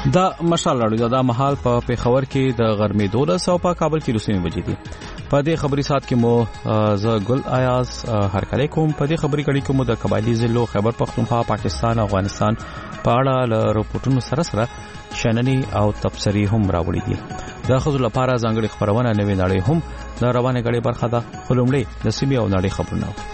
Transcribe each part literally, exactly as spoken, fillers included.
دا مشال راډیو دا مهال په پیښور کې د غرمې دولس او په کابل کې لسمه بجې دي. په دې خبري سات کې مو ز ګل آیاز هر کله کوم په دې خبري کړي کوم د قبایلی ضلعو خیبر پختونخوا پاکستان او افغانستان په اړه له رپورټونو سره سره شنني او تبصري هم راوړي دي. د خزو لپاره ځانګړي خبرونه نوې نړۍ هم د روانه غړي برخه ده. خلومړي د سیمې او نړۍ خبرونه.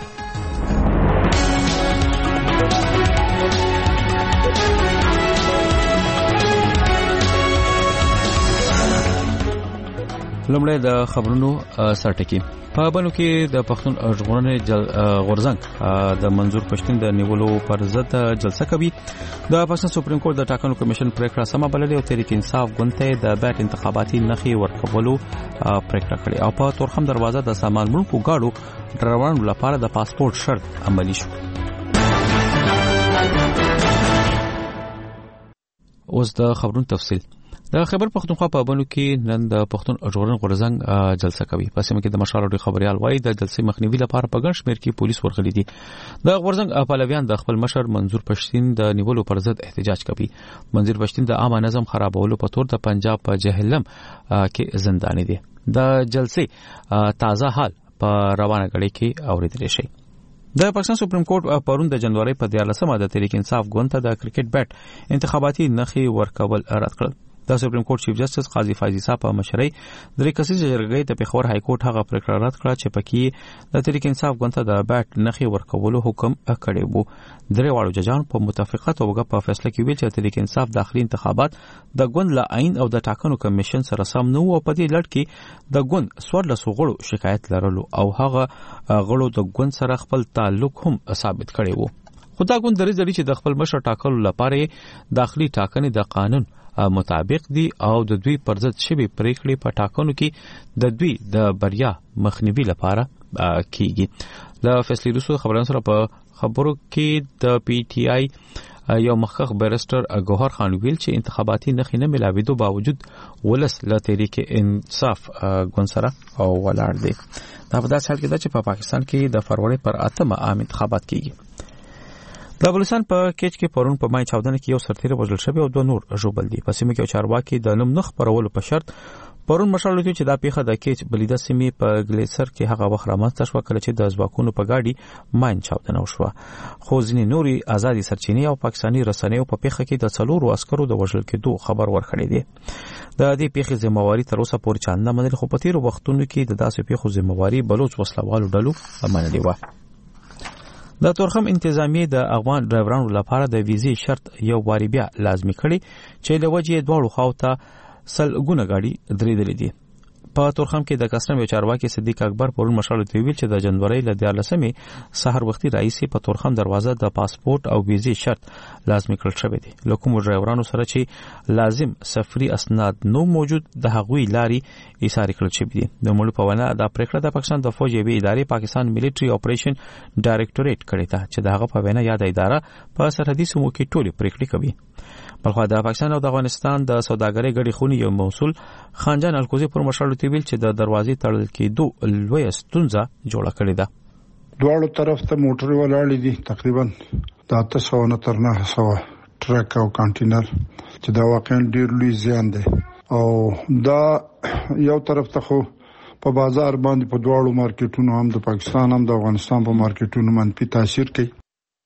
لومړی د خبرونو سرټکی په بنو کې د پښتون ژغورنې غورځنګ د منظور پښتون د نیولو پر ضد جلسه کوي. د پاکستان سپریم کورټ د ټاکنو کمیشن پریکړه سم بللې او تحریک انصاف ګوند د بیت انتخاباتي نخي ورکولو پریکړه کړې او په تورخم دروازه د سامان وړونکو گاډو ډرایورانو لپاره د پاسپورت شرط عملی شو. اوس د خبرونو تفصیل. د خیبر پختونخوا په بنو کې نن د پښتون ژغورنې غورځنګ جلسه کوي. په سیمه کې د مشالو خبريال وایي د جلسې مخنیوي لپاره په ګڼ شمېر کې پولیس ورغلي دي. د غورځنګ پهلویان د خپل مشر منظور پښتون د نیولو پر ضد احتجاج کوي. منظور پښتون د عامه نظم خرابولو په تور د پنجاب په جهلم کې زنداني دي. د جلسې تازه حال په روانه غړي کې اوریدل شي. د پاکستان سپریم کورټ پرون د جنوري په دیارلسمه د تحریک انصاف ګوند ته د کرکټ بیټ انتخاباتي نخي ورکول رد کړل. د سپریم کورټ چیف جسټس قاضي فایزي صاحب په مشرۍ درې کسیزه جرګې د پیښور های کورټ هغه پریکړه رد کړه چې پکې د تحریک انصاف ګوند ته د بیټ نخي ورکولو حکم کړی وو. درې واړو ججانو په متفقه توګه په فیصله کې ویل چې تحریک انصاف داخلي انتخابات د ګوند له عین او د ټاکنو کمیشن سره سم نه وو. په دې لړ کې د ګوند څوارلس غړو شکایت لرلو او هغه غړو د ګوند سره خپل تعلق هم ثابت کړی وو. خو دا ګوند درې ځلې چې د خپل مشر ټاکلو لپاره داخلي ټاکنې د قانون مطابق دي او د دوی پر ضد شوی پریکړې په ټاکنو کې د دوی د بریا مخنیوي لپاره کیږي. د فیصلې وروسته خبرونه سره په خبرو کې د پی ټی آی یو مخکخ بیرسټر ګوهر خان ویل چې انتخاباتي نخې نه ملاویدو باوجود ولس له تحریک انصاف ګوند سره او ولاړ دي. دا په داسې حال کې ده چې په پاکستان کې د فروری پر اتمه عام انتخابات کیږي. د بلوچستان په کېچ کې پرون په مای چاودنه کې یو سرتیر وژل شوی او دوه نور ژوبل دي. په سیمه کې چارواکي د نوم نخ پرولو په شرط پرون مشال لري چې دا پیښه د کېچ بلیده سیمې په ګلیسر کې هغه وخت رامنځته شو کله چې د ځواکونو په گاډي ماین چاودنه وشوه. خو ځینې نوري ازادي سرچینې او پاکستاني رسنیو په پیښه کې د څلورو عسکرو د وژل کېدو خبر ورکړی دی. د دې پیښې ذمہواری تر اوسه پورې چا نه منل خو په تیرو وختونو کې د داسې پیښو ذمہواری بلوچ وسلوالو ډلو منلې و. د تورخم انتظامیه د افغان ډرایورانو لپاره د ویزې شرط یو واری بیا لازمي کړي چې له وجې دواړو خواته سلګونه غاډي درېدلې دي. په تورخم کې د کسټم یو چارواکي صدیق اکبر پرون مشال ته ویل چې د جنوري له دیارلسمې سحر وختي رئیسي په تورخم دروازه د پاسپورت او ویزې شرط لازمي کړل شوی دی. لکه ډرایورانو سره چې لازم سفري اسناد نو موجود د هغوی لاري ایثار کړل شوی دي. د مړو په ونه د پریکړه د پاکستان د فوج یوې ادارې پاکستان ملټري اپریشن ډایریکټوریټ کړی تا چې دغه په ونه یاد اداره په سرحدي سیمو کې ټولې پریکړې کوي. بلخو د پاکستان او د افغانستان د سوداګرۍ غړي خونی یو مسؤل خانجان الکوزي پر مشال ته ویل چې د دروازې تړل کېدو لوی ستونزه جوړه کړې ده. دواړو طرف ته موټرې ولاړې دي تقریبا د اته سوه نه تر نهه سوه ټرک او کانټینر چې دا واقعا ډیر لوی زیان دی او دا یو طرف ته خو په بازار باندې په دواړو مارکیټونو هم د پاکستان هم د افغانستان په مارکیټونو منفي تاثیر کوي.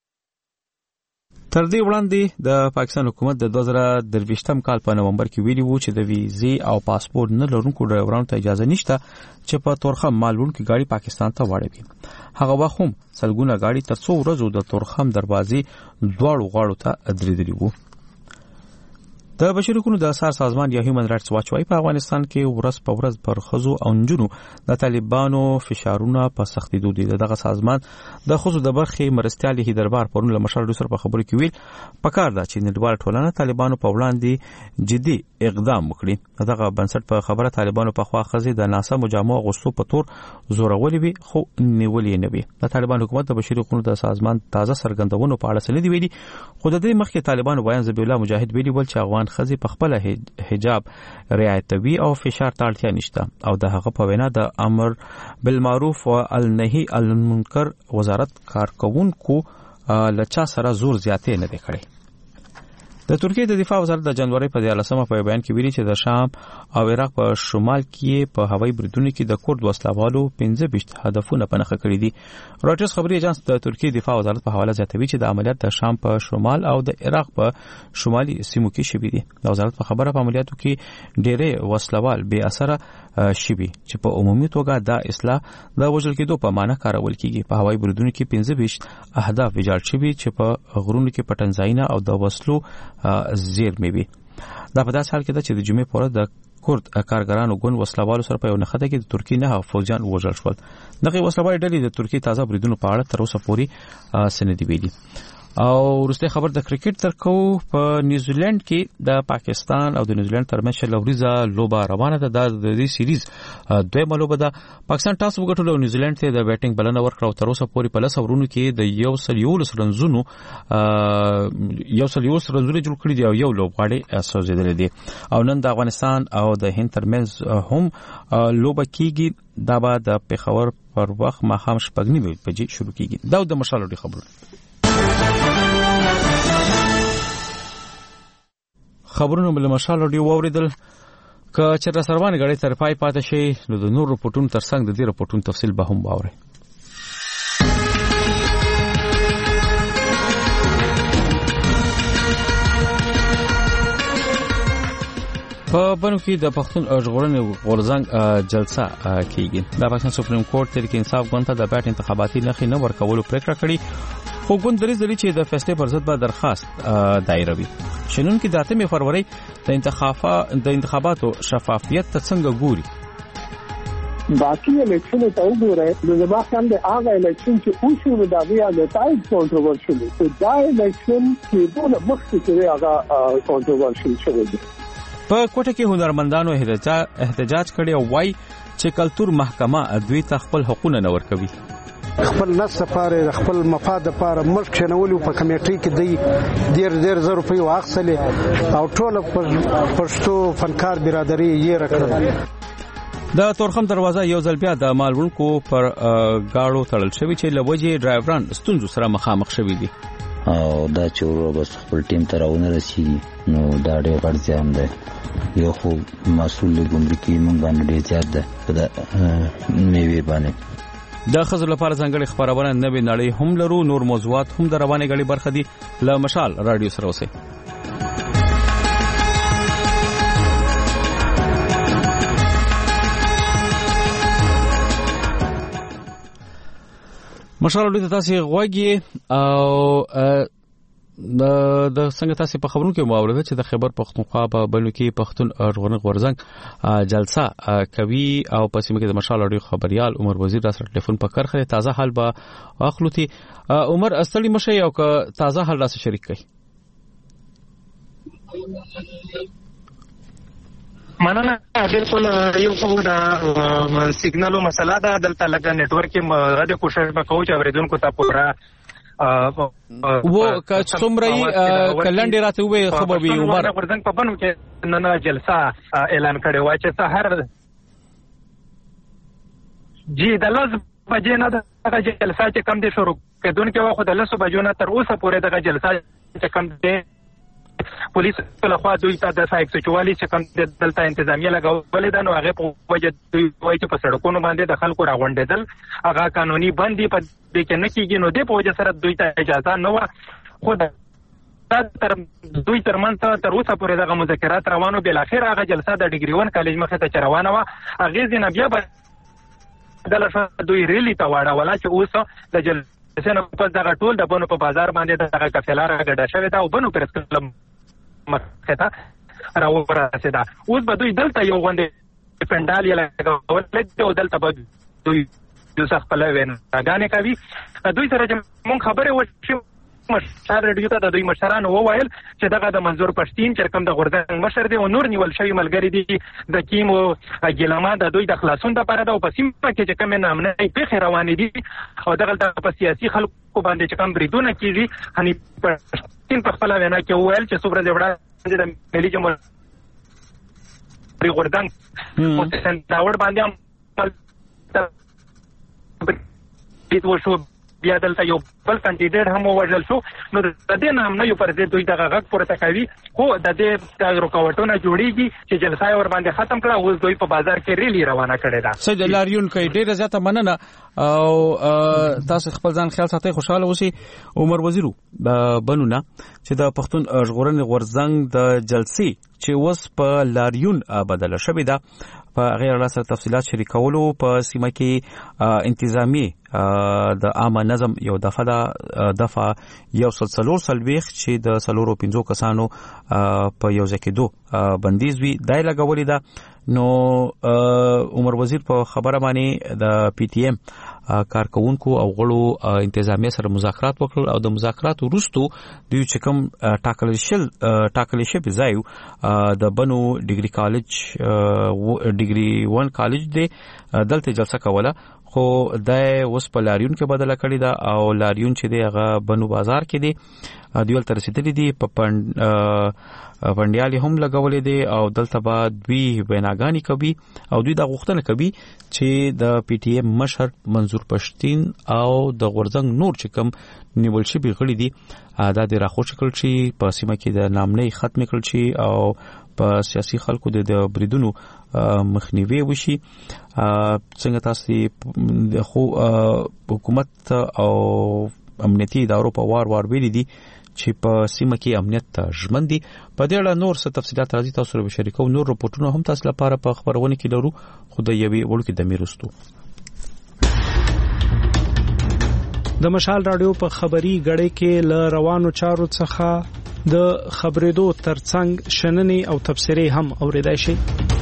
تر دې وړاندې د پاکستان حکومت د دوه زره درویشتم کال په نومبر کې ویلي وو چې د ویزې او پاسپورت نه لرونکو ډرایورانو ته اجازه نشته چې په تورخم مال وړونکي گاډي پاکستان ته واړوي. هغه وخت هم سلګونه گاډي تر څو ورځې د تورخم دروازې دواړو غاړو ته درېدلي وو. د بشري حقوقو د اساس سازمان یا هیومن رائټس واچ وايي په افغانستان کې ورځ په ورځ پر خزو او نجونو د طالبانو فشارونه په سختېدو دي. دغه سازمان د خزو د برخې مرستيالي هیدربار پرون له مشال سره په خبرو کې ویل پکار ده چې نړیوال ټولنه طالبانو په وړاندې جدي اقدام وکړي. دغه بنسټ په خبره طالبانو په خوا خزي د ناسا مجامع غوښتو په تور زورولې وي خو نیولې نه وي. د طالبان حکومت د بشري حقوقو د سازمان تازه سرګندونو په اړه سندې ویلي خو د دې مخکې طالبانو بیان ذبیح الله مجاهد ویلي ول چې افغان خزي په خپل حجاب رعایتوي او فشار ته اړتیا نشته او د هغه په وینا د امر بالمعروف او النهي عن المنکر وزارت کارکونکو لچا سره زور زیاتې نه کړي. د ترکیه د دفاع وزارت د جنوري په دیارلسمه په بیان کې ویلي چې د شام او عراق په شمال کې په هوایي بریدونو کې د کورد وسلوالو پنځه ویشت هدفونه په نښه کړي دي. راټرز خبري ایجنس د ترکیه دفاع وزارت په حواله زیاتوي چې د عملیات د شام په شمال او د عراق په شمالي سیمو کې شوي دي. د وزارت په خبره په عملیاتو کې ډېرې وسلوال بې اثره شوي چې په عمومي توګه د اصلاح د وژل کېدو په معنی کارول کیږي. په هوایي بریدونو کې پنځه ویشت اهداف ویجاړ شوي چې په غرونو کې پټنځایونه او د وسلو زیرمې وي. دا په داسې حال کې ده چې د جمعې په ورځ د کورد کارګرانو ګوند وسلوالو سره په یو نښته کې د ترکیې نه فوجیان وژل شول. دغه وسلوالي ډلې د ترکیې تازه بریدونو په اړه تر اوسه پورې سندې ویلي. او وروسته خبر د کرکټ ترکو په نیوزیلند کې د پاکستان او د نیوزیلند ترمنځ شل ورځې لوبه روانه ده. د دې سیریز دویمه لوبه ده. پاکستان ټاس وګټل او نیوزیلند ته د بیټینګ بلنه ورکړه او تر اوسه پورې په لس اورونو کې د یو سل یولس رنزونو یو سل یولس رنزونه جوړ کړي دي او یو لوبغاړی سوځیدل دي. او نن د افغانستان او د هند ترمنځ هم لوبه کیږي. دا به د پېښور پر وخت ماښام شپږ نیمې بجې شروع کیږي. دا د مشال لري خبرونه خبرونه بل مشال رادیو واوریدل. که چېرته سروان غړي تر پای پاتې شي نو د نور رپورټونو ترڅنګ د دې رپورټونو تفصیل به هم واورئ. په بنو کې د پښتون ژغورنې غورځنګ جلسه کیږي. د پاکستان سپریم کورټ تحریک انصاف ګوند ته د بیټ انتخاباتي نخې نه ورکولو پریکړه کړې. خو ګوند دریځ لري چې د فیصلې پر ضد به درخواست دایروي. شنونکي د اتمې فروری د انتخابات د انتخاباتو شفافیت ته څنګه ګوري؟ باقي الیکشن ته وګورئ نو د باقي د هغه الیکشن چې اوسو د بیا د تای کنټروورشل دی. دا الیکشن چې ټول مخکې کې هغه کنټروورشل شوی دی. په کوټه کې هنرمندانو احتجاج کړي او وايي چې کلتور محکمه دوی ته خپل حقوق نه ورکوي. خپل نس لپاره خپل مفاد لپاره ملک شنولو په کمیټې کې دی ډیر ډیر زر روپۍ واخصلې او ټول پښتو فنکار برادری یې راکړل. د تورخم دروازه یو ځل بیا د مالونکو پر گاړو تړل شوی چې لوجې ډرایوران ستونزو سره مخامخ شوي دي. او دا چې ورو بس خپل ټیم ته راونه رسیږي نو دا ډېر غټ زیان دی. یو خو مسؤل ګمرکي مونږ باندې ډېر زیات ده په میوې باندې. د ښځو لپاره ځانګړې خپرونه نوې نړۍ هم لرو. نور موضوعات هم د روانې غړي برخه دي. له مشال رادیو سره اوسئ. مشال رادیو ته تاسو غوږی او د د څنګه تاسو په خبرونو کې مواورده چې د خیبر پختونخوا په بلو کې پښتون ژغورنې غورځنګ جلسه کوي او په سیمه کې د مشال رادیو خبريال عمر وزیر را سره ټلیفون په کرخه تازه حال به اخلوتي. عمر استړي مشه یو که تازه حال را سره شریک کړي. مننه. بالکل یو څو دا سیګنالو مسله ده دلته لګا نتورک کې غوډه کوشش وکاو چې اوریدونکو ته پورا وو که څومره کلنډ راته وې خبر وي. عمر ورځنګ په بنو کې نن جلسه اعلان کړي و چې سحر جی د لږ بجې نه د جلسه چې کم دي شروع کېدونکې و خو د لسو بجو نه تر اوسه پورې د جلسه چې کم دي پولیس له خوا دوی ته د سایکسچوالي چې کوم دلته انتظامیه لګولې ده نو هغه په وجه دوی وایي چې په سړکونو باندې د خلکو راغونډېدل هغه قانوني بندي په دې کې نه کیږي. نو دې په وجه سره دوی ته اجازه نه و. خو تر دوی ترمنځ تر اوسه پورې دغه مذاکرات روانو. بل اخر هغه جلسه د ډیګري ون کالج مخې ته روانه و. هغه ځینې بیا دلته دوی ریلی ته واړوله چې اوس د جلسې نه پس دغه ټول د بنو په بازار باندې دغه کفیله راګډه شوې ده او بنو پرس کلب مخته راورسېده. اوس به دوی دلته یو غونډه پندال یې لګولې او دلته به دوی یو څه خپل ویناګانې کوي. دوی سره چې مونږ خبرې وشو مشر رادیو ته د دوی مشرانو وویل چې دغه د منظور پښتین چې کوم د غورځنګ مشر دی او نور نیول شوی ملګری دی د کیمو ګیلما د دوی د خلاصون لپاره د په سیمه کې چې کوم نامنه پیښې روانې دي او دغه د سیاسي خلکو باندې چې کوم بریدونه کیږي هني پښتین په خپل وینا کې وویل چې څومره دی وړا د ملي جمهوریت غورځنګ او څنګه باندې هم دې وشو بیا دلته یو بل کاندیدټ هم ووژل شو. نو د دې نام نه یو پر دې دوی دغه غږ پورته کوي خو د دې د رکاوټونو جوړیږي چې جلسه ور باندې ختم کړه. اوس دوی په بازار کې ریلی روانه کړې ده. سید لاریون کوي ډیره زیاته مننه او تاسو خپل ځان خیال ساتئ، خوشاله اوسئ. عمر وزیرو د بنونه چې د پښتون ژغورنې غورځنګ د جلسې چې اوس په لاریون بدله شوې ده په غیر الله سره تفصيلات شریکولو په سیمه کې انتظامی د عامه نظم یو دفعه د دفعه یو سلسلور سلويخ چې د سلورو پنځو کسانو په یو ځکه دوه بندیز وی دای لګولې ده. نو عمر وزیر په خبره باندې د پی ټی ایم کارکونکو او غړو انتظامی سره مذاکرات وکړل او د مذاکرات وروسته دوی چې کوم ټاکل شل ټاکل شي په ځای د بنو ډیګري کالج ډیګري ون کالج دی دلته جلسه کوله، خو د اوس په لاریون کې بدله کړی دا او لاریون چې دی هغه بنو بازار کې دی دیول تر رسیدلی دی په پند پندیالي هم لګولې دي او دلته بعد دوی بیناګانی کوي او دوی د غوښتنه کوي چې د پی ټی ایم مشر منظور پښتين او د غورځنګ نور چې کوم نیول شي بغړي دي دا د راخوش کړل شي په سیمه کې د نامنۍ ختم کړل شي او په سیاسي خلکو د بریدونو مخنیوي وشي. څنګه تاسو خو حکومت او امنیتي ادارو په وار وار ویلي دي چې په سیمه کې امنیت ته ژمن دي. په دې اړه نور څه تفصيلات راځي تاسو سره شریکو. نور رپورټونه هم تاسو لپاره په خبرونه کې لرو، خو د یوې وړوکې د میرستو د مشال رادیو په خبري غړې کې ل روانو چارو څخه د خبرېدو ترڅنګ شننې او تبصرې هم اوریدای شي.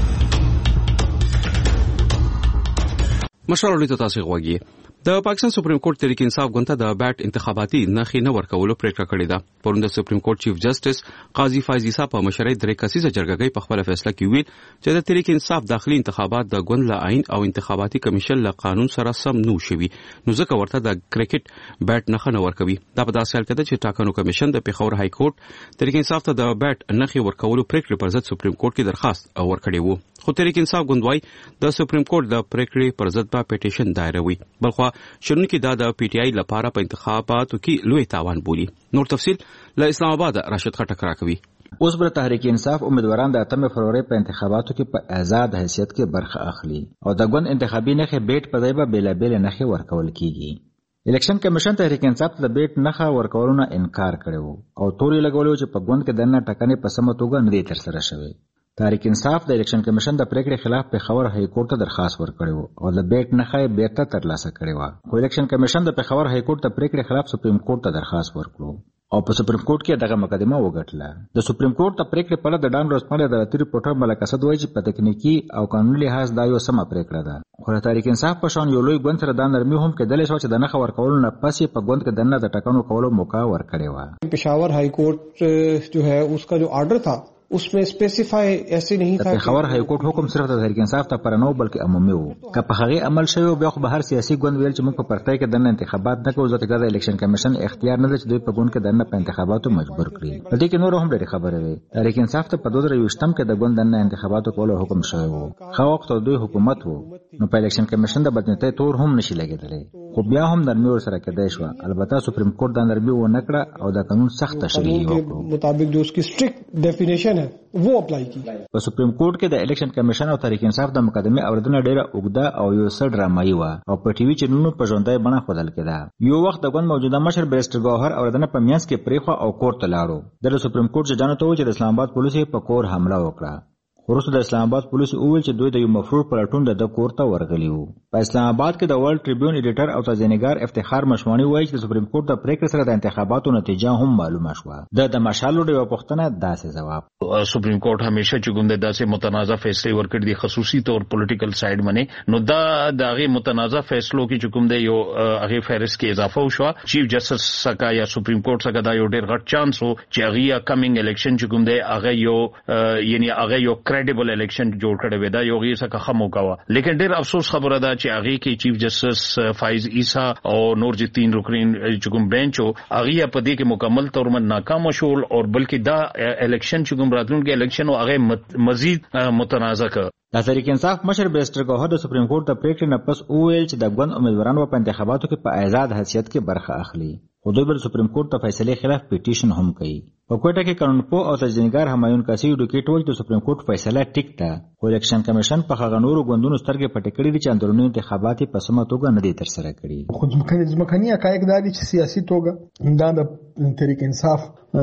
مشال رادیو تاسو غوږی د پاکستان سپریم کورټ تحریک انصاف غونته د بیٹ انتخاباتي نخې نه ورکولو پریکړه کړې ده. پرون د سپریم کورټ چیف جسټس قاضي فایز عیسی په مشرۍ درې کسیزه جرګه په خپل فیصله کې ویل چې د تحریک انصاف داخلي انتخابات د غوند له عین او انتخاباتي کمیشن له قانون سره سم نه شوي، نو ځکه ورته د کرکټ بیٹ نخ نه ورکوي. دا په داسې حال کې ده چې ټاکنو کمیشن د پیښور های کورټ تحریک انصاف ته د بیٹ نخې ورکولو پریکړې پر ضد سپریم کورټ کې درخواست ورکړی وو، خو تحریک انصاف غوندوي د سپریم کورټ د پریکړې پر ضد په پټیشن دایروي. بلخو شنونکو دا د پی ټی آی لپاره په انتخاباتو کې لوی تاوان بولي. نور تفصيل له اسلام آباد راشد خټک راکوي. اوس بر تحریک انصاف امیدواران د اتمه فروری په انتخاباتو کې په آزاد حیثیت کې برخه اخلي او د غون انتخابي نخې بیٹ په ځای به بیل بیل نخې ورکول کیږي. الیکشن کمیشن تحریک انصاف د بیٹ نخه ورکولونه انکار کړو او توري لګولو چې په غون کې دنه ټکنې په سم توګه نه دي تر سره شوی. تحریک انصاف د الیکشن کمیشن د پریکړې خلاف پیښور های کورټ ته درخواست ورکړو او د بیٹ نخې بیرته ترلاسه کړې و، خو الیکشن کمیشن د پیښور های کورټ ته پریکړې خلاف سپریم کورټ ته درخواست ورکړو او په سپریم کورټ کې دغه مقدمه وګټله. د سپریم کورټ ته پریکړې په اړه د ډان روزمال عدالتي ریپورټر ملک اسد وایي چې په تکنیکی او قانوني لحاظ دا یو سمه پریکړه ده، خو تحریک انصاف په شان یو لوی ګوند سره دا نرمي هم کېدلی شو چې د نخ ورکولو نه پسې په ګوند کې دنه د ټاکنو کولو موقع ورکړې و. Peshawar high court जो है उसका जो ऑर्डर था उसमें स्पेसिफाई ऐसे नहीं था. پیښور های کورټ حکم صرف د تحریک انصاف ته پر نه بلکې عمومي وو. که په هغه عمل شوی بیا خو به هر سیاسي ګوند ویل چې موږ په پرتای کې د انتخابات نه کوو، ځکه د الیکشن کمیشن اختیار نه دی چې دوی په ګوند کې د په انتخاباتو مجبور کړي. په دې کې نور هم ډېر خبره وي. تحریک انصاف ته په دوه زره یوولسم کې د ګوند د انتخاباتو کولو حکم شوی وو. خو وخت دوی حکومت وو نو په الیکشن کمیشن د بدنیتۍ تور هم نشي لګیدلی، خو بیا هم نرمي ور سره کېدای شو. البته سپریم کورټ د نرمي و نه کړه او د قانون سخت تشریح وکړو مطابق جو اسکی سټریکټ ډیفینیشن ہے وہ اپلائی. په سپریم کورټ کې د الیکشن کمیشن او تحریک انصاف د مقدمه اوریدنه ډیره اوږده او یو څه ډرامایي و او په ټي وي چینلونو په ژوندۍ بڼه ښودل کېده. یو وخت د ګوند موجوده مشر بیرسټر ګوهر اوریدنه په میانس کې پریخو او کورټ ته لاړو. د سپریم کورټ ججانو ته و چې د اسلام آباد پولیسو په کور حمله وکړه. وروسته د اسلام آباد پولیسو وویل چې دوی د یو مفرور پلټون د کور ته ورغلي وو. په اسلام آباد کې د ورلد ټریبیون ایډیټر او تازه‌نګار افتخار مشوانی وایي چې د سپریم کورټ د پریکړې سره د انتخاباتو نتیجه هم معلومه شوه. د د مشالو د پوښتنه داسې جواب سپریم کورټ همیشه چې کوم د داسې متنازع فیصله ورکړي دي خصوصي طور پولیټیکل ساید باندې، نو دا د هغه متنازع فیصلو کې چې کوم د یو هغه فهرست کې اضافه وشو. چیف جسټس سکا یا سپریم کورټ سکا دا یو ډېر غټ چانس وو چې هغه کمینګ الیکشن چې کوم دی هغه یو یعنی هغه یو کریډیبل الیکشن جوړ کړی وي دا یو غي څه خمو کاوه لیکن ډیر افسوس خبره ده چې هغه کې چیف جسټس فایز عیسی او نور جتین رکنین چې کوم بنچ او هغه په دې کې مکمل تور من ناکام شول او بلکې دا الیکشن چې کوم راتلونکي الیکشن او هغه مزید متنازع کړ. د تحریک انصاف مشر بیرسټر ګوهر د سپریم کورټ د پریکړې نه پس وویل چې د ګوند امیدوارانو په انتخاباتو کې په آزاد حیثیت کې برخه اخلي. خو دوی بل سپریم کورټ ته فیصلې خلاف پیټیشن هم کوي. په کوټه کې قانونپوه او تجزیه‌نګار همایون کاسي ډوکیټ وایي چې سپریم کورټ فیصله ټیک ده خو الیکشن کمیشن په هغه نورو ګوندونو سترګې پټې کړې دي چې اندرونی انتخابات په سمه توګه نه دي ترسره کړي. خو ځمکني حقایق دا دي چې سیاسي توګه دا د تحریک انصاف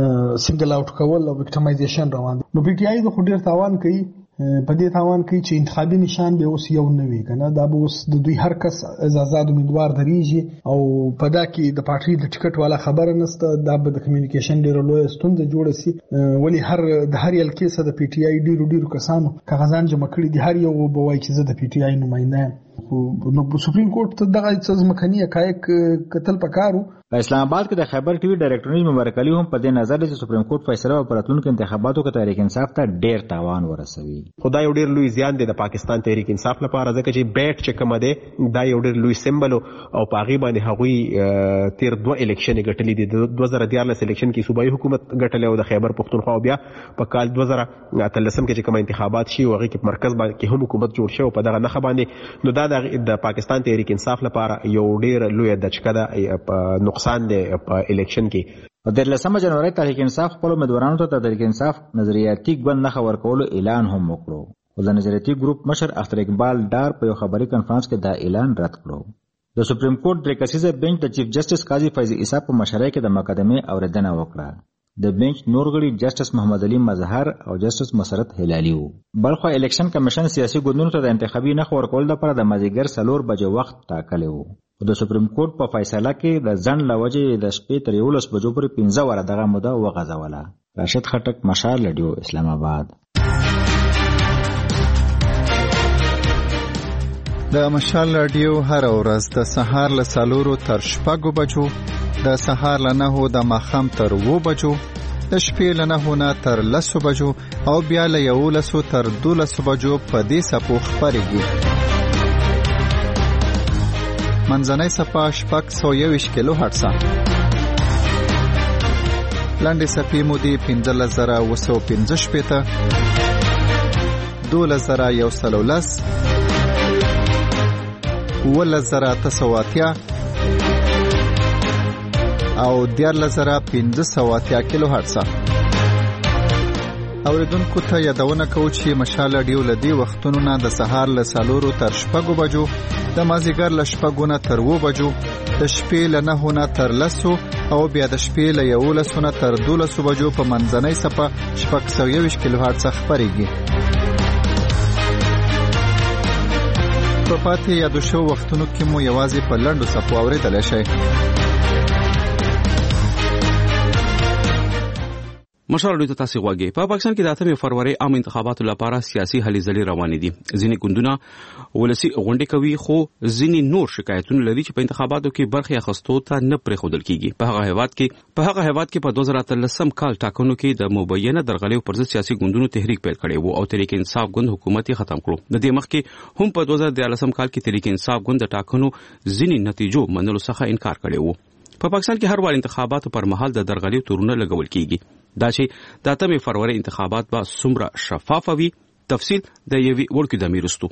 سنگل اوټ کول او وکټمایزیشن روان دي. نو پی ټی آی د خو ډیر تاوان کوي په دې تاوان کوي چې انتخابي نشان به اوس یو نه وي کنه دا به اوس د دوی هر کس آزاد امیدوار دریږي او په دا کې د پارټي د ټیکټ والا خبره نسته دا به د کمیونیکیشن ډیره لوی ستونزه جوړه سي ولی هر د هر یل کیسه د پی ټی آی ډیرو ډیرو کسانو کاغذان جمع کړي دي هر یو به وایي چې زه د پی ټی آی نماینده یم. نو سپریم کورټ ته دغه څه ځمکني حقایق کتل پکارو. په اسلام آباد کې د خیبر ټي وي ډایرکټر مبارک علي هم په دې نظر دی چې سپریم کورټ فیصله په راتلونکو انتخاباتو کې تحریک انصاف ته ډیر تاوان ورسوي. خدای ډیر لوی زیان دی د پاکستان تحریک انصاف لپاره ځکه چې بیٹ چې کوم دی دا یو ډیر لوی سمبل او پاغي باندې هغوی تیر دوه الیکشن غټلې دي د دوه زره دیارلس الیکشن کې صوبایي حکومت غټلې او د خیبر پختونخوا بیا په کال دوه زره اتلسم کې چې کوم انتخابات شي هغه کې مرکز باندې هم حکومت جوړ شو په دغه نخ باندې نو دا د پاکستان تحریک انصاف لپاره یو ډیر لوی دچکه ده نقصان دی په الیکشن کې. د لسمه جنوري تحریک انصاف خپل امیدوارانو ته د تحریک انصاف نظریاتي ګوند نه ورکولو اعلان هم وکړو. خو د نظریاتي ګروپ مشر اختر اقبال ډار په یو خبري کانفرنس کې دا اعلان رد کړو. د سپریم کورټ درې کسیزه بنچ د چیف جسټس قاضي فیض عیسی په مشرۍ کې د مقدمې اوریدنه وکړه. د بنچ نور غړي جسټس محمد علي مظهر او جسټس مسرت هلالي وو. بلخو الیکشن کمیشن سیاسي ګوندونو ته د انتخابي نخ ورکول لپاره د مازیګر څلور بجې وخت ټاکلی وو. د سپریم کورټ په فیصله کې د ځنډ له وجې د شپې تر یولس بجو پورې پنځه واره دغه موده وغځوله. راشد خټک، مشال رادیو، اسلام آباد. د مشال رادیو هر ورځ د سهار له څلورو تر شپږو بجو، د سهار له نهو د ماښام تر اوو بجو، د شپې له نهو نه تر لسو بجو او بیا له یولسو تر دولسو بجو په دې څپو خپرېږي. منځنۍ څپه شپږ سوه یوویشت کیلو هرټزه، لنډې څپې مودې پنځلس زره اوه سوه پنځه شپېته، دولس زره یو سل او لس، اوولس زره اته سوه اتیا او دیارلس زره پنځه سوه اتیا کیلو هرټزه. اوریدونکو ته یادونه کوو چې مشال رادیو له دې وختونو نه د سهار له څلورو تر شپږو بجو، د مازدیګر له شپږو نه تر اوو بجو، د شپې له نهو نه تر لسو او بیا د شپې له یولسو نه تر دولسو بجو په منځنۍ څپه شپږ سوه یوویشت کیلو هرټزه خپرېږي. په پاتې یادو شوو وختونو کې مو یوازې په لنډو څپو اورېدلی شئ. مشال ته تاسو غواګي په پاکستان کې د اتمې فروری عام انتخاباتو لپاره سیاسي هلې ځلې روانې دي. ځینې ګوندونه ولسی غونډې کوي خو ځینې نور شکایتونه لري چې په انتخاباتو کې برخه اخیستو ته نه پرېښودل کیږي. په هغه هیواد کې په هغه هیواد کې په دوه زره اتلسم کال ټاکنو کې د مبینه درغلیو پر ضد سیاسي ګوندونو تحریک پیل کړی وو او تحریک انصاف ګوند حکومت یې ختم کړو. د دې مخکې هم په دوه زره دیارلسم کال کې تحریک انصاف ګوند د ټاکنو ځینې نتیجو منلو څخه انکار کړی وو. په پاکستان کې هر وال انتخاباتو پر مهال د درغلیو تورونه لګول کیږي. دا چې د اتمې فروری انتخابات به څومره شفاف وي، تفصیل د یوې وړکې د میرستو.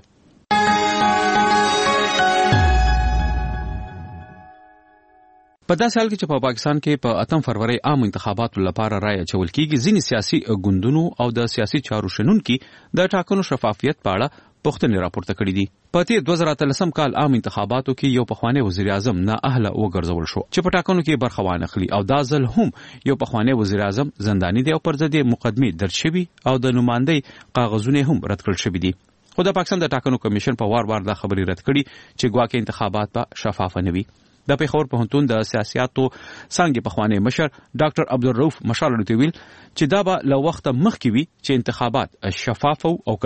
په داسې حال کې چې په پاکستان کې په اتم فروری عام انتخاباتو لپاره رایه اچول کیږي، ځینې سیاسي ګوندونو او د سیاسي چارو شنونکي د ټاکنو شفافیت په اړه پوښتنې راپورته کړې دي. په تیر دوه زره اتلسم کال عام انتخاباتو کې یو پخوانی وزیر اعظم نااهله وګرځول شو چې په ټاکنو کې برخه وانخلي او دا ځل هم یو پخوانی وزیر اعظم زنداني دی او پر ضد مقدمې درج شوي او د نمائندۍ کاغذونه هم رد کړل شوي دي. خو د پاکستان د ټاکنو کمیشن په وار وار دا خبرې رد کړي چې ګواکې انتخابات به شفاف نه وي. د پیښور پوهنتون د سیاستو څانګې پخوانی مشر ډاکټر عبدالرؤف مشال ته ویل چې دا به له وخته مخکې وي چې انتخابات شفاف او کنه.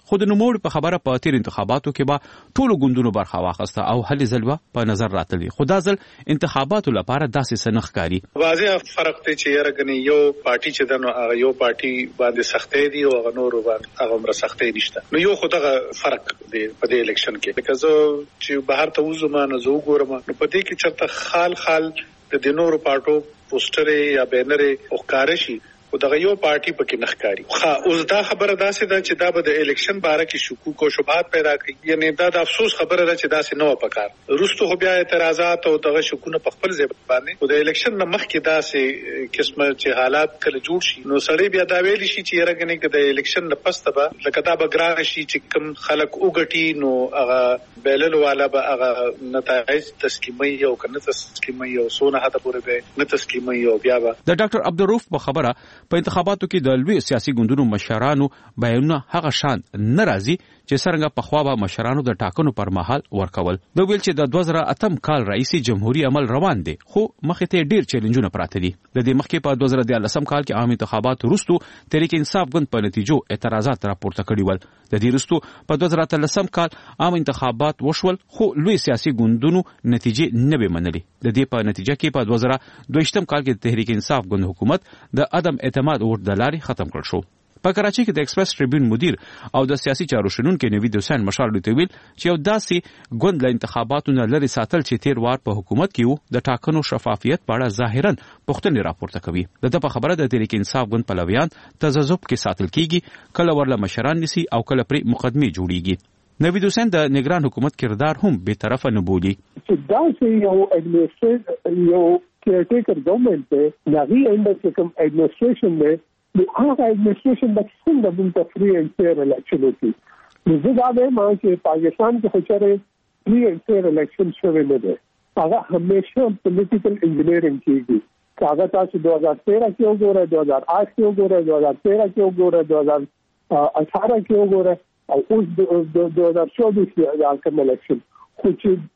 خو د نوموړي په خبره په تیر انتخاباتو کې به ټولو ګوندونو برخه واخیسته او هلې ځل به په نظر راتللی، خو دا ځل انتخاباتو لپاره داسې څه نه ښکاري. واضح فرق دی چې یاره ګنې یو پارټي چې د هغه یو پارټي باندې سختۍ دي او هغه نور باندې هغه عمر سختۍ نشته. نو یو خو دغه فرق دی په دې الیکشن کې، لکه زه چې بهر ته وځم نو زه وګورم نو په دې کې چرته خال خال د د نورو پارټو پوسټر یا بینر او ښکارشي او دغه یو پارټي پکې نخکاری. خو اوس دا خبره داسې ده چې دا به د الیکشن باره کې شکوک او شبهات پیدا کوي، یعنی دا د افسوس خبره ده چې داسې نه و پکار. روستو خو بیا اعتراضات او دغه شکونه په خپل ځای باندې او د الیکشن نه مخکې داسې قسمه چې حالات کله جوړ شي نو سړی بیا دا ویلی شي چې یره کنه د الیکشن نه پسته به لکه دا به ګران شي چې کوم خلک وګټي نو هغه بیلل والا به هغه نتایج تسلیمي او کنه تسلیمي او سونه هدا پورې به نه تسلیمي او بیا به د ډاکټر عبدالرؤف په خبره په انتخاباتو کې د لوی سیاسي ګوندونو مشرانو بیانونه هغه شان ناراضي چې څنګه په خوا به مشرانو د ټاکنو پر مهال ورکول. د ویل چې د دوه زره اتم کال رئیسي جمهوریت عمل روان دي، خو مخې ته ډیر چیلنجونه پراته دي. د دې مخکې په دوه زره دیارلسم کال کې عام انتخابات وروسته تحریک انصاف ګوند په نتیجو اعتراضات راپورته کړي ول. د دې وروسته په دوه زره اتلسم کال عام انتخابات وشول، خو لوی سیاسي ګوندونو نتیجې نه به منلي. د دې په نتیجه کې په دوه زره دویشتم کال کې تحریک انصاف ګوند حکومت د عدم اعتماد ووټ د لارې ختم کړ شو. په کراچۍ کې د ایکسپریس ټریبیون مدیر او د سیاسي چارو شنونکو نوید حسین مشال دوی ویل چې یو داسې ګوند له انتخاباتو نه لري ساتل چې تیر وار په حکومت کې وو د ټاکنو شفافیت په اړه ظاهرا پوښتنې راپورته کوي. د په خبره د تحریک انصاف ګوند پلویان تذبذب کې ساتل کیږي، کله ورله مشران نسی او کله پر مقدمه جوړیږي. نوید حسین د نگران حکومت کردار هم به طرفه نه بولی. دا چې یو اډمنسټریټر یو کیرټیکر ګورنمنت دی نغی انډر کوم اډمنسټریشن دی نو هغه اډمنسټریشن د څنګه د فری اینڈ فیر الیکشن وکړي. نو زه دا وایم چې پاکستان کې خچره فری اینڈ فیر الیکشن شوی نه دی، هغه همیشه پولیټیکل انجینیرینګ کیږي. هغه تاسو دو ہزار تیرہ کې وګورئ، دو ہزار آٹھ کې وګورئ، دو ہزار تیرہ کې وګورئ، دو ہزار اٹھارہ کې وګورئ او اوس دو ہزار چوبیس کې کوم الیکشن خو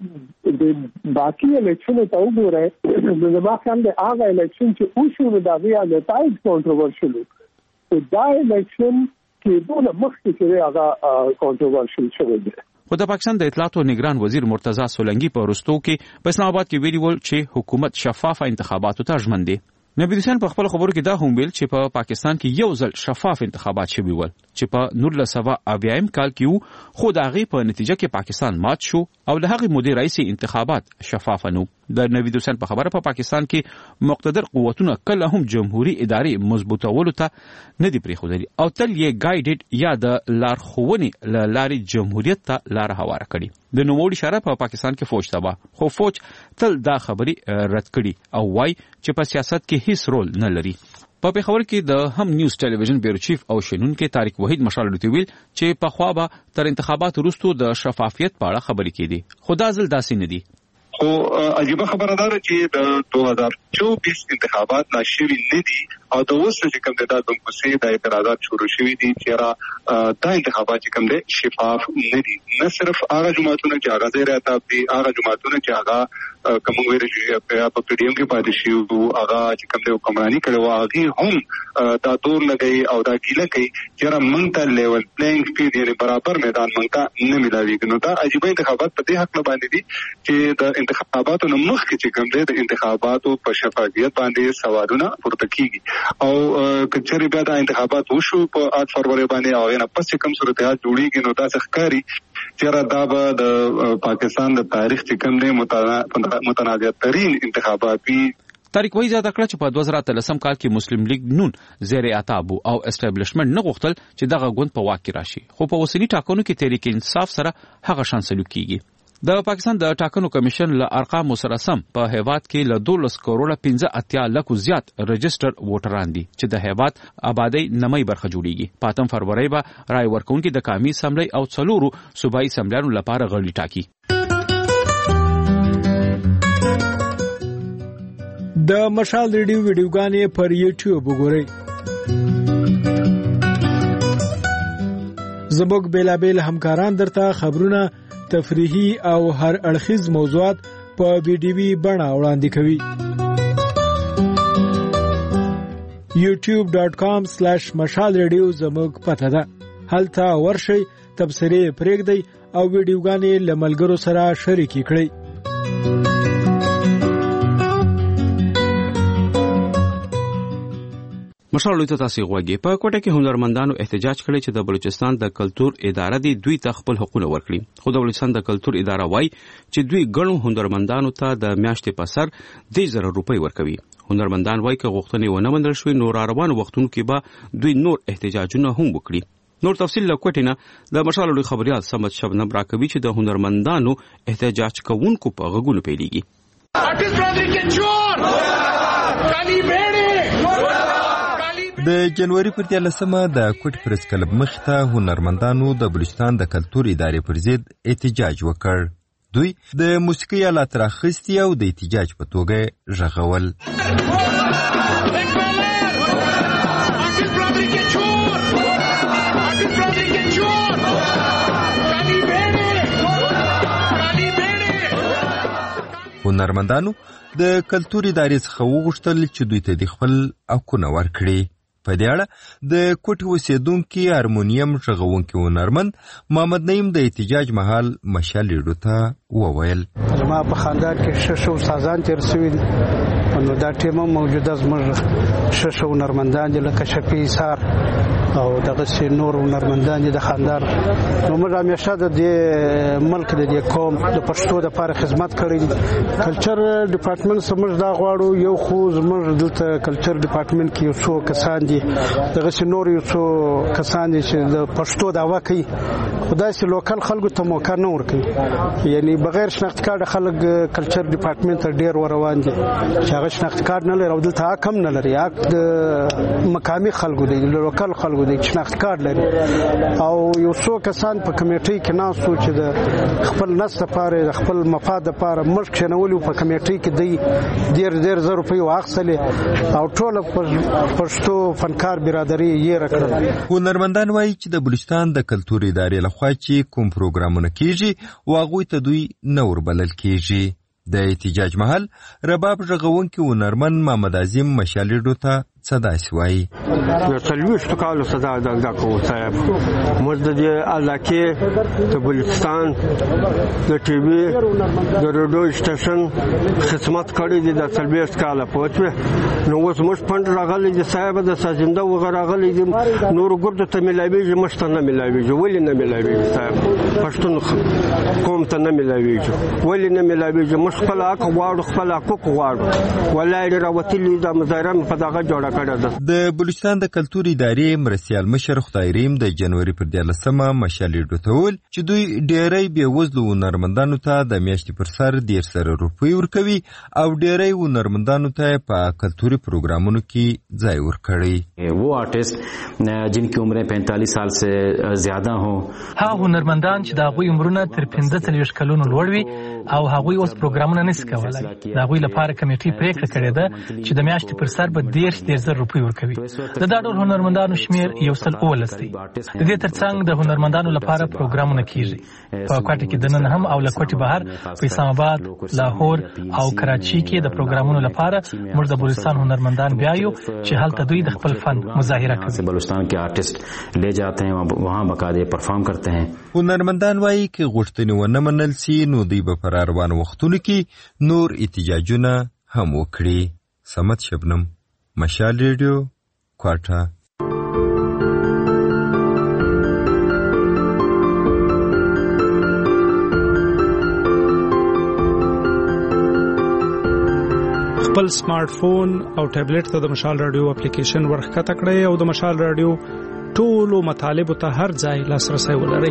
چې د باقي الیکشن ته وګورئ نو زما خیال دی هغه الیکشن چې اوسو د هغه نتایج کنټروورشل او دا الیکشن کې دونه مخکې چې هغه کنټروورشل شوی دی. خو د پاکستان د اطلاعات او نگران وزیر مرتضی سولنګي په وروستو کې په اسلام آباد کې ویلي ول چې حکومت شفاف انتخاباتو ته ژمن دی. نبی حسین په خپل خبرو کې دا هم ویل چې په پاکستان کې یو ځل شفاف انتخابات شوي ول چې په نولس سوه اویایم کال کې وو، خو د هغې په نتیجه کې پاکستان مات شو او د هغې مودې رئیسي انتخابات شفاف نه. د نبی حسین په خبره په پا پاکستان کې مقتدر قوتونه کله هم جمهوریت ادارې مضبوطولو ته نه دي پرېښودلي او تل یې ګایډډ یا د لارښوونې له لارې جمهوریت ته لار هواره کړي. د نوموړي اشاره په پاکستان کې فوج ته وه، خو فوج تل دا خبرې رد کړي او وایي چې په سیاست کې هیڅ رول نه لري. په پیښور کې د هم نیوز ټلویزیون بیورو چیف او شنونکو طارق وحید مشال دوی ویل چې په خوا به تر انتخابات وروسته د شفافیت په اړه خبرې کېدي، خو دا ځل داسې نه دي. خو عجیبه خبره ده چې د دوه هزار چوبیس انتخابات ناشري نه دي او د اوس چې کوم د دموکراسي د اعتراضات شروع شوي دي چې را دا انتخابات چې کوم دي شفاف نه دي. نه صرف هغه جماعتونه چې هغه ځای راته دي، هغه جماعتونه چې هغه کوم ویل چې په پی ډی ایم کې پاتې شي او هغه چې کوم د حکمرانی کړو هغه هم دا دور لګي او دا ګیله کوي چې را مونږ ته لیول پلینګ فیلډ یعنی برابر میدان مونږ ته نه ملاويږي. نو دا عجیبه انتخابات په دې حق باندې دي چې د انتخاباتو نه مخکې چې کوم دی د انتخاباتو په شفافیت باندې سوالونه پورته کیږي او کچري بیا د انتخابات وشو په آठ فروری باندې او نه پس کوم صورتحال جوړیږي نو دا ښکاری چې دا به د پاکستان د تاریخ چې کوم دی متنازع ترين انتخابات وي. طارق وحید زیاته کړه چې په دوه زره اتلسم کال کې مسلم لیگ نون زیر عطابو او اسټابلیشمنت نه غوښتل چې دغه ګوند په واک کې راشي، خو په اوسنی ټاکنو کې تحریک انصاف سره هغه شان سلوک کیږي. د پاکستان د ټاکنو کمیشن له ارقام سره سم په هیواد کې له دولس کروڑه پنځه اتیا لکو زیات رجستر ووټران دي چې د هیواد آبادی نمای برخه جوړیږي. په اتم فروری به رای ورکونکي د قومي اسمبلی او څلورو صوبایي اسمبلیانو لپاره غړي ټاکي. د مشال ریډیو ویډیوګانې پر یوټیوب وګورئ. زموږ بیلابیل همکاران درته خبرونه، تفریحي او هر اړخیز موضوعات په ویډیوي بڼه وړاندې کوي. یوټیوب ډاټ کام سلیش مشال ریډیو زموږ پته ده. هلته ورشئ تبصرې پرېږدئ او ویډیوګانې له ملګرو سره شریکې کړئ. مشال ته تاسو غوږی په کوټه کې هنرمندانو احتجاج کړی چې د بلوچستان د کلچر اداره دی دوی ته خپل حقوقونه ورکړي. خو د بلوچستان د کلچر اداره وایي چې دوی ګڼو هنرمندانو ته د میاشتې په سر د زر روپۍ ورکوي. هنرمندان وایي چې غوښتنې ونه منل شوې نو را روان وختونو کې به دوی نور احتجاجونه هم وکړي. نور تفصیل له کوټې نه د مشال لوی خبريال سمت شبنم راکوي چې د هنرمندانو احتجاج کوونکو په غوږونو پیلېږي. د جنوري پر دیارلسمه د کوټ پریس کلب مخې ته هنرمندانو د بلوچستان د کلتور ادارې پر ضد احتجاج وکړ. دوی د موسیقي آلات راخیستي او د احتجاج په توګه غږول. هنرمندانو د کلتور ادارې څخه وغوښتل چې دوی ته د خپل حقونه ورکړي. په دې اړه د کوټ اوسیدونکي هارمونیم غږونکي هنرمند محمد نعیم د احتجاج مهال مشال ریډیو ته وویل: زما په خاندان کې شش استادان تیر شوي دي، نو دا ټیم موجوده زموږ شش هنرمندان دي لکه شفیع ایثار او دغه سي نور هنرمندان دي د خاندان. نو موږ همیشه د دې ملک د دې قوم د پښتو لپاره خدمت کړی دي. کلچر ډپارټمنټ سمج دا غواړو یو خو زموږ دلته کلچر ډپارټمنټ کې یو څو کسان دي، دغه سي نور یو څو کسان دي چې د پښتو دعوا کوي، خدای سي لوکل خلکو ته موقع نه ورکوي. یعنی بغیر شناخت کارت خلک کلچر ډپارټمنټ ته ډیر وروان دي چې هغه شناخت کارت نه لري او دلته حق هم نه لري. حق د مقامي خلکو دی، د لوکل خلکو دی، شناخت کارت لري. او یو څو کسان په کمیټې کې ناسو چې د خپل نس لپاره د خپل مفاد لپاره مشک شنولو په کمیټې کې دی ډیر ډیر زر روپۍ واخصلې او ټول پښتو فنکار برادری یې راکړل. هنرمندان وایي چې د بلوچستان د کلتور ادارې لخوا چې کوم پروګرامونه کیږي واغوي ته دوی نه وربلل کیږي. د احتجاج محل رباب غږونکي هنرمند محمد عظیم مشال ریډیو ته صدا سوای. څلوېښت کالو صدا دا کوو صاحب موږ د دې علاقې د بلوچستان د ټي وي د ریډیو سټیشن خدمت کړی دی د څلوېښت کاله پوهه. نو اوس موږ پند راغلی دی صاحب د سازنده وغه راغلی دی نور ګردو ته ملاویږي مشته نه ملاویږي. ولې نه ملاویږي صاحب؟ پښتون قوم ته نه ملاویږي. ولې نه ملاویږي؟ موږ خپل حق غواړو، خپل حقوق غواړو. ولای راوتلی د مظاهره په دغه جوړه د بلوچستان د کلتور ادارې مرستیال مشر خدای رحیم د جنوري پر دیارلسمه مشال ریډیو ته وویل چې دوی ډیری بېوزلو هنرمندانو ته د میاشتې پر سر ډېر سره روپۍ ورکوي او ډیری هنرمندانو ته په کلتوري پروګرامونو کې ځای ورکړي. वो आर्टिस्ट जिनकी उम्रें पैंतालीस साल से ज्यादा हों ها هنرمندان چې د هغوی عمرونه تر پنځه څلوېښت کلونو لوړ وي او هغوی اوس پروګرامونه نشي کولای. د هغوی لپاره کمیټې پریکړه کړې ده چې د میاشتې پر سر به دېرش دېرش زر روپۍ ورکوي. د دا ډول هنرمندانو شمیر یو سل اوولس دی. د دې ترڅنګ د هنرمندانو لپاره پروګرامونه کیږي په کوټه کې دننه هم او له کوټې بهر په اسلام آباد، لاهور او کراچي کې د پروګرامونو لپاره موږ د بلوچستان هنرمندان بیایو چې هلته دوی د خپل فن مظاهره کوي. بلوچستان کې آرټیست ले जाते हैं वहां باقاعده پرفارم کرتے ہیں. هنرمندان وایي چې غوښتنې ونه منل سي نو دوی به پر روان وختونو کې نور احتجاجونه هم وکړي. سمت شبنم مشال ریډیو کوټه. خپل سمارټ فون او ټابلیټ ته د مشال رادیو اپلیکیشن ورخکته کړئ او د مشال رادیو ټولو مطالبو ته هر ځای لاسرسی ولرئ.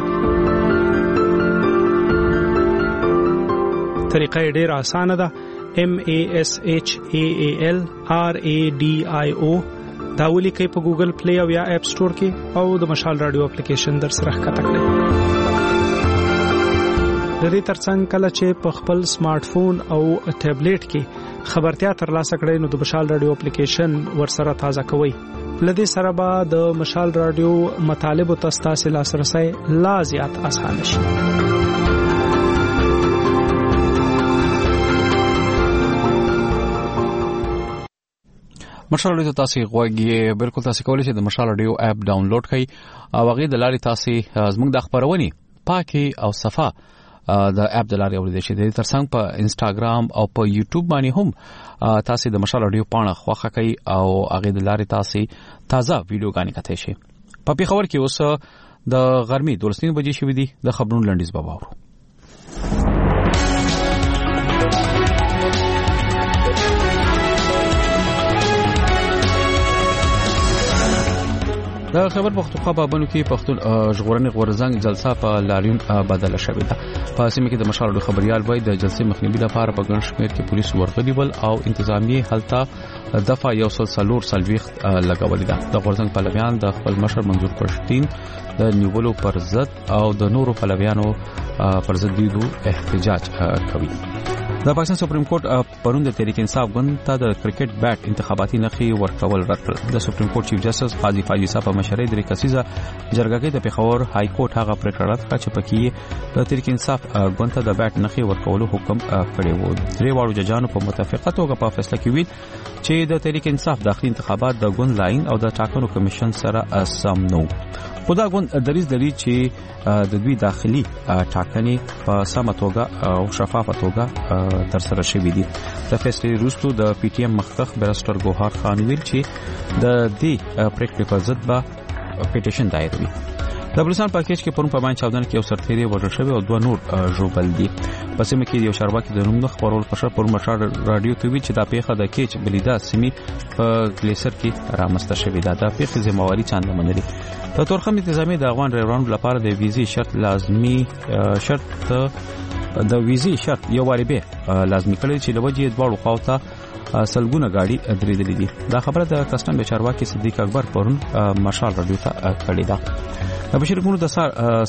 طریقه یې ډېره اسانه ده. M A S H A A L R A D I O دا ولیکئ په ګوګل پلی او یا اپ سٹور کې او د مشال رادیو اپلیکیشن در سره ښکته کړئ. د دې ترڅنګ کله چې په خپل سمارټ فون او ټابلیټ کې خبرتیا ترلاسه کړئ نو د مشال رادیو اپلیکیشن ورسره تازه کوئ. لدې سره به د مشال رادیو مطالب او تاسو لاسرسي لا زیات اسانه شي. مشال رادیو تاسو غوږی بالکل تاسو کولی شئ د مشال رادیو اپ ډاونلوډ کړئ او هغه د لارې تاسو زموږ د خبرونې پاکي او صفه د اپ د لارې اوریدل شي د ترڅنګ په انستګرام او په یوټیوب باندې هم تاسو د مشال رادیو پاڼه خوښه کړئ او هغه د لارې تاسو تازه ویډیوګانې کتئ شي. په پیښور کې اوس د غرمې دولس بجې شوې دي. د خبرونو لنډیز به واورو. د خبر پختونخوا په بانو کې پښتون ژغورنې غورزنګ جلسه په لاریون بدله شوې ده. په سیمه کې د مشال رادیو خبريال وای د جلسې مخنیوي لپاره په ګڼ شمېر کې پولیس ورغلي ول او انتظامی هلته دفعه یو سل سلور سلويخت لګولې ده. د غورزنګ پلویان د خپل مشر منظور پښتين د نیولو پر ضد او د نورو پلویانو پر ضد دیدو احتجاج کوي. د پاکستان سپریم کورټ پرون د تحریک انصاف ګوند ته د کرکټ بیټ انتخاباتي نخي ورکول رد کړ. د سپریم کورټ چیف جسټس قاضي فایز عیسی په مشرۍ درې کسیزه جرګه کې د پیښور های کورټ هغه پریکړه رد کړه چې پکې د تحریک انصاف ګوند ته د بیټ نخي ورکولو حکم کړی و. درې واړو ججانو په متفقه توګه په فیصله کې ویل چې د تحریک انصاف داخلي انتخابات د ګوند لاین او د ټاکنو کمیشن سره سم نو. خدا ګوند دریز دلی چې د دوی داخلي ټاکنې په سمه توګه او شفافه توګه تر سره شوې دي. د فیصلې وروسته د پی ټی ایم مخکخ بیرسټر ګوهر خان ویل چې د دې پریکړې په ضد به پټیشن دایر وي. د بلوچستان پاکیج کې پرون په باندې چاودنه کې یو سرتیری وژل شوی او دوه نور ژوبل دي. په سیمه کې یو چارواکي د نوم خبرول پښه پر مشال رادیو ته وی چې دا پیښه د کیچ بلیدا سیمې په ګلیسر کې رامسته شوې ده. دا پیښه ذمہواری چاند منلي. په تورخم انتظامی د افغان ډرایورانو لپاره د ویزې شرط لازمی شرط د ویزې شرط یو واری به لازمی کړی چې لوجې دواړو خواته سلګونه گاډي درېدلې دي. دا خبره د کسټم د چارواکي صدیق اکبر پرون مشال رادیو ته کړې ده. د بشیر ګوند د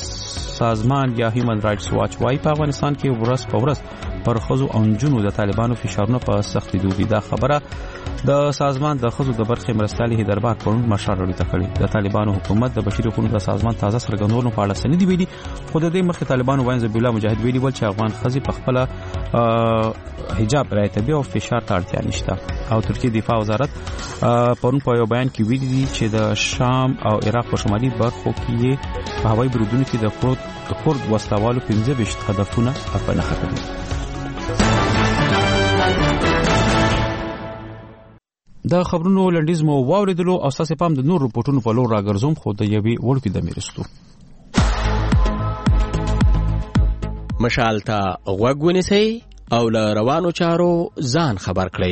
سازمان یا هیومن رائټس واچ وايي په افغانستان کې ورځ په ورځ پر خزو او جنونو د طالبانو فشارونه په سخت دي. دا خبره د سازمان د خزو د برخې مرستيالي هدربار پرون مشال رادیو ته کړې. د طالبانو حکومت د بشیر ګوند د سازمان تازه سرګندونو په اړه سندې ویلي. خو د دې مخکې طالبانو وایي ذبیح الله مجاهد ویلي ول چې افغان خزي په خپل حجاب رایتبي او فشار ته اړتیا نشته. او ترکیه دفاع وزارت پرون په یو بیان کې ویلي دي چې د شام او عراق په شمالي برخو کې په هوایي برودونو کې د کرد د کرد وسلوالو پنځه ویشت هدفونه په نښه کړي. د خبرونو لنډیز مو واوریدلو او تاسو پام د نور رپورټونو په لور راګرځوم خو د یوې وړکې د میرستو مشال ته غوږ ونیسئ او له روانو چارو ځان خبر کړئ.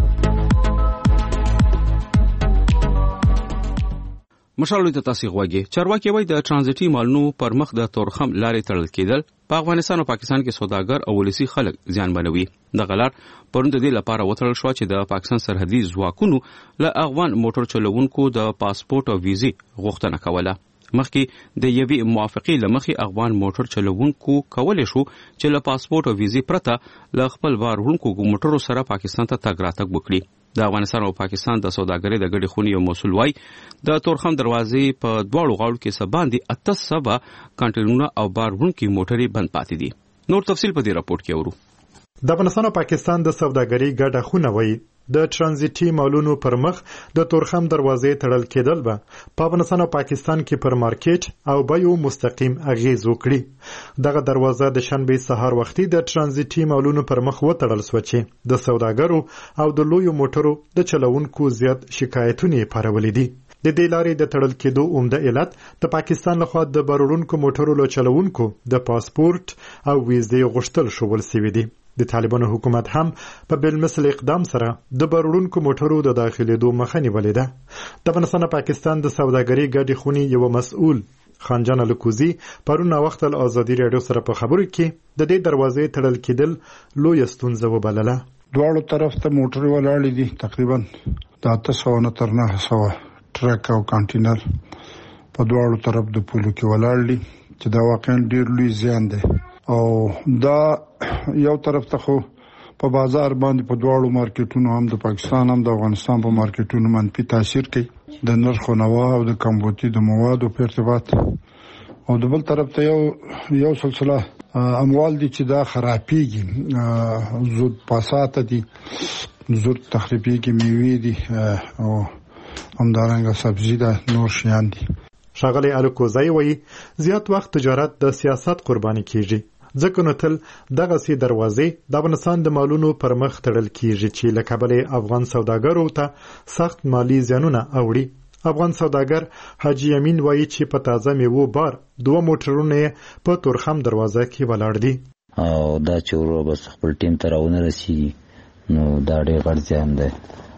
مشال ته تاسو غوږی چارواکي وای د ترانزیټي مالونو پر مخ د تورخم لارې تړل کېدل په افغانستان او پاکستان کې سوداګر او ولسی خلک زیان بنوي. د غلار پرند دې لپاره وتړل شو چې د پاکستان سرحدي ځواکونو له افغان موټر چلوونکو د پاسپورت او ویزې غوښتنه کوله. مخکې د یوې موافقې لمخې افغان موټر چلوونکو کولای شو چې له پاسپورت او ویزې پرته له خپل واردونکو موټرو سره پاکستان ته تګ راتګ وکړي. د افغانستان او پاکستان د سوداګرۍ د ګډې خونې یو مسؤل وای د تورخم دروازې په دواړو غاړو کې سباندي اته سبا کانټینرونه او باروونکي موټرې بند پاتې دي. نور تفصیل په دې راپورټ کې اورو. د افغانستان او پاکستان د سوداګرۍ ګډه خونه وای د ترانزیټي مالونو پر مخ د تورخم دروازې تړل کېدل به په افغانستان او پاکستان کې پر مارکیټ او بایو مستقیم اغیز وکړي. دغه دروازه د شنبه سهار وختي د ترانزیټي مالونو پر مخ وتړل شو چې د سوداګرو او د لویو موټرو د چلوونکو زیات شکایتونه پارولې دي. د دې لارې د تړل کېدو عمده علت د پاکستان لخوا د بارونکو موټرو له چلوونکو د پاسپورت او ویزې غوښتل شول سوي دي. د طالبانو حکومت هم په بل مثل اقدام سره د بارونکو موټرو د داخليدو مخه نیولې ده. د افغانستان او پاکستان د سوداګرۍ ګډې خونې یو مسؤل خانجان الکوزی پرون وخت الازادي رادیو سره په خبرو کې د دې دروازې تړل کېدل لوی ستونزه وبلله. دواړو طرف ته موټر ولاړې دي. تقریبا د اته سوه نه تر نهه سوه ټرک او کانټینر په دواړو طرف د پولو کې ولاړ دي چې دا واقعا ډیر لوی زیان دی. او دا یو طرف ته خو په بازار باندې په دواړو مارکیټونو هم د پاکستان هم د افغانستان په مارکیټونو منفي تاثیر کوي د نرخ نوا او د کمبودي د موادو په ارتباط. او د بل طرف ته یو یو سلسله اموال دي چې دا خرابېږي زود پاسات دي زود تخریبي کې میوې دي او همدارنګه سبزی ده، نور شیان دي. ښاغلی الکوزی وایي زیات وخت تجارت د سیاست قرباني کیږي، ځکه نو تل دغسې دروازې د افغانستان د مالونو پر مخ تړل کیږي چې له کبله افغان سوداګرو ته سخت مالی زیانونه اوړي. افغان سوداګر حاجی امین وایي چې په تازه میوو بار دوه موټرونه په تورخم دروازه کې ولاړ دي او دا چې ورو بس خپل ټیم ته راونه رسیږي نو دا ډېر غټ زیان دی.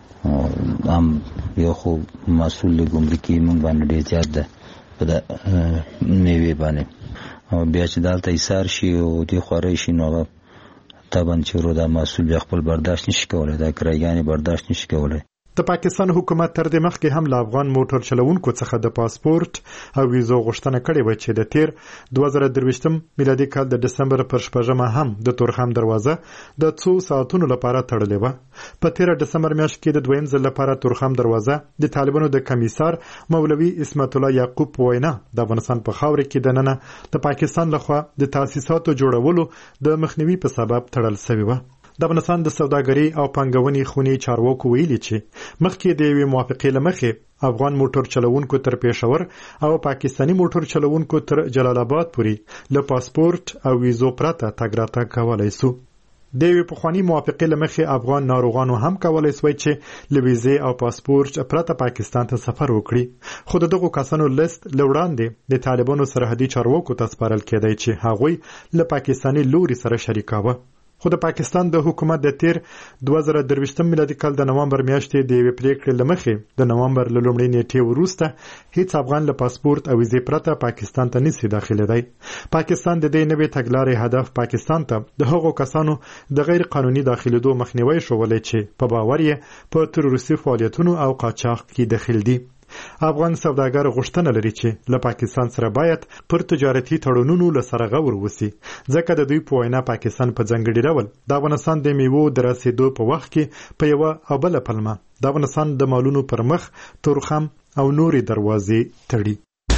هم یو خو مسؤل ګمرکي موږ باندې ډېر زیات ده په د میوې باندې، او بیا چې دلته ایثار شي او دې خوارۍ شي نو هغه طبعا چې ورو دا مسؤل بیا خپل برداشت نشي کولی، دا کرایګانې برداشت نشي کولی. د پاکستان حکومت تر دې مخکې هم له افغان موټر چلوونکو څخه د پاسپورت او ویزو غوښتنه کړې وه چې د تیر دوه زره درویشتم میلادي کال د ډسمبر پر شپږمه هم د تورخم دروازه د څو ساعتونو لپاره تړلې وه. په تیره ډسمبر میاشت کې د دویم ځل لپاره تورخم دروازه د طالبانو د کمیسار مولوي اسمت الله یعقوب په وینا د افغانستان په خاوره کې دننه د پاکستان لخوا د تاسیساتو جوړولو د مخنیوي په سبب تړل شوې وه. د افغانستان د سوداګرۍ او پانګونې خونې چارواکو ویلي چې مخکې د یوې موافقې له مخې افغان موټر چلوونکو تر پېښور او پاکستاني موټر چلوونکو تر جلال آباد پورې له پاسپورت او ویزو پرته تګ راتګ کولی سو. د یوې پخواني موافقې له مخې افغان ناروغانو هم کولی سوی چې له ویزې او پاسپورت پرته پاکستان ته سفر وکړي، خو د دغو کسانو لیست له وړاندې د طالبانو سرحدي چارواکو ته سپارل کېدی چې هغوی له پاکستاني لوري سره شریکاوه. خو د پاکستان د حکومت د تیر دوه زره درویشتم میلادي کال د نومبر میاشتې د یوې پریکړې له مخې د نومبر له لومړۍ نیټې وروسته هیڅ افغان له پاسپورت او ویزې پرته پاکستان ته نشي داخلېدی. پاکستان د دې نوې تګلارې هدف پاکستان ته د هغو کسانو د غیر قانوني داخلېدو مخنیوی شولی چې په باور یې په تروریستي فعالیتونو او قاچاق کې دخیل دي. افغان سوداګر غوښتنه لري چې له پاکستان سره باید پر تجارتي تړونونو له سره غور وسی، ځکه د دوی په وینا پاکستان په ځانګړي ډول د افغانستان د میوو د رسیدو په وخت کې په یوه او بله پلمه د افغانستان د مالونو پر مخ تورخم او نورې دروازې تړي.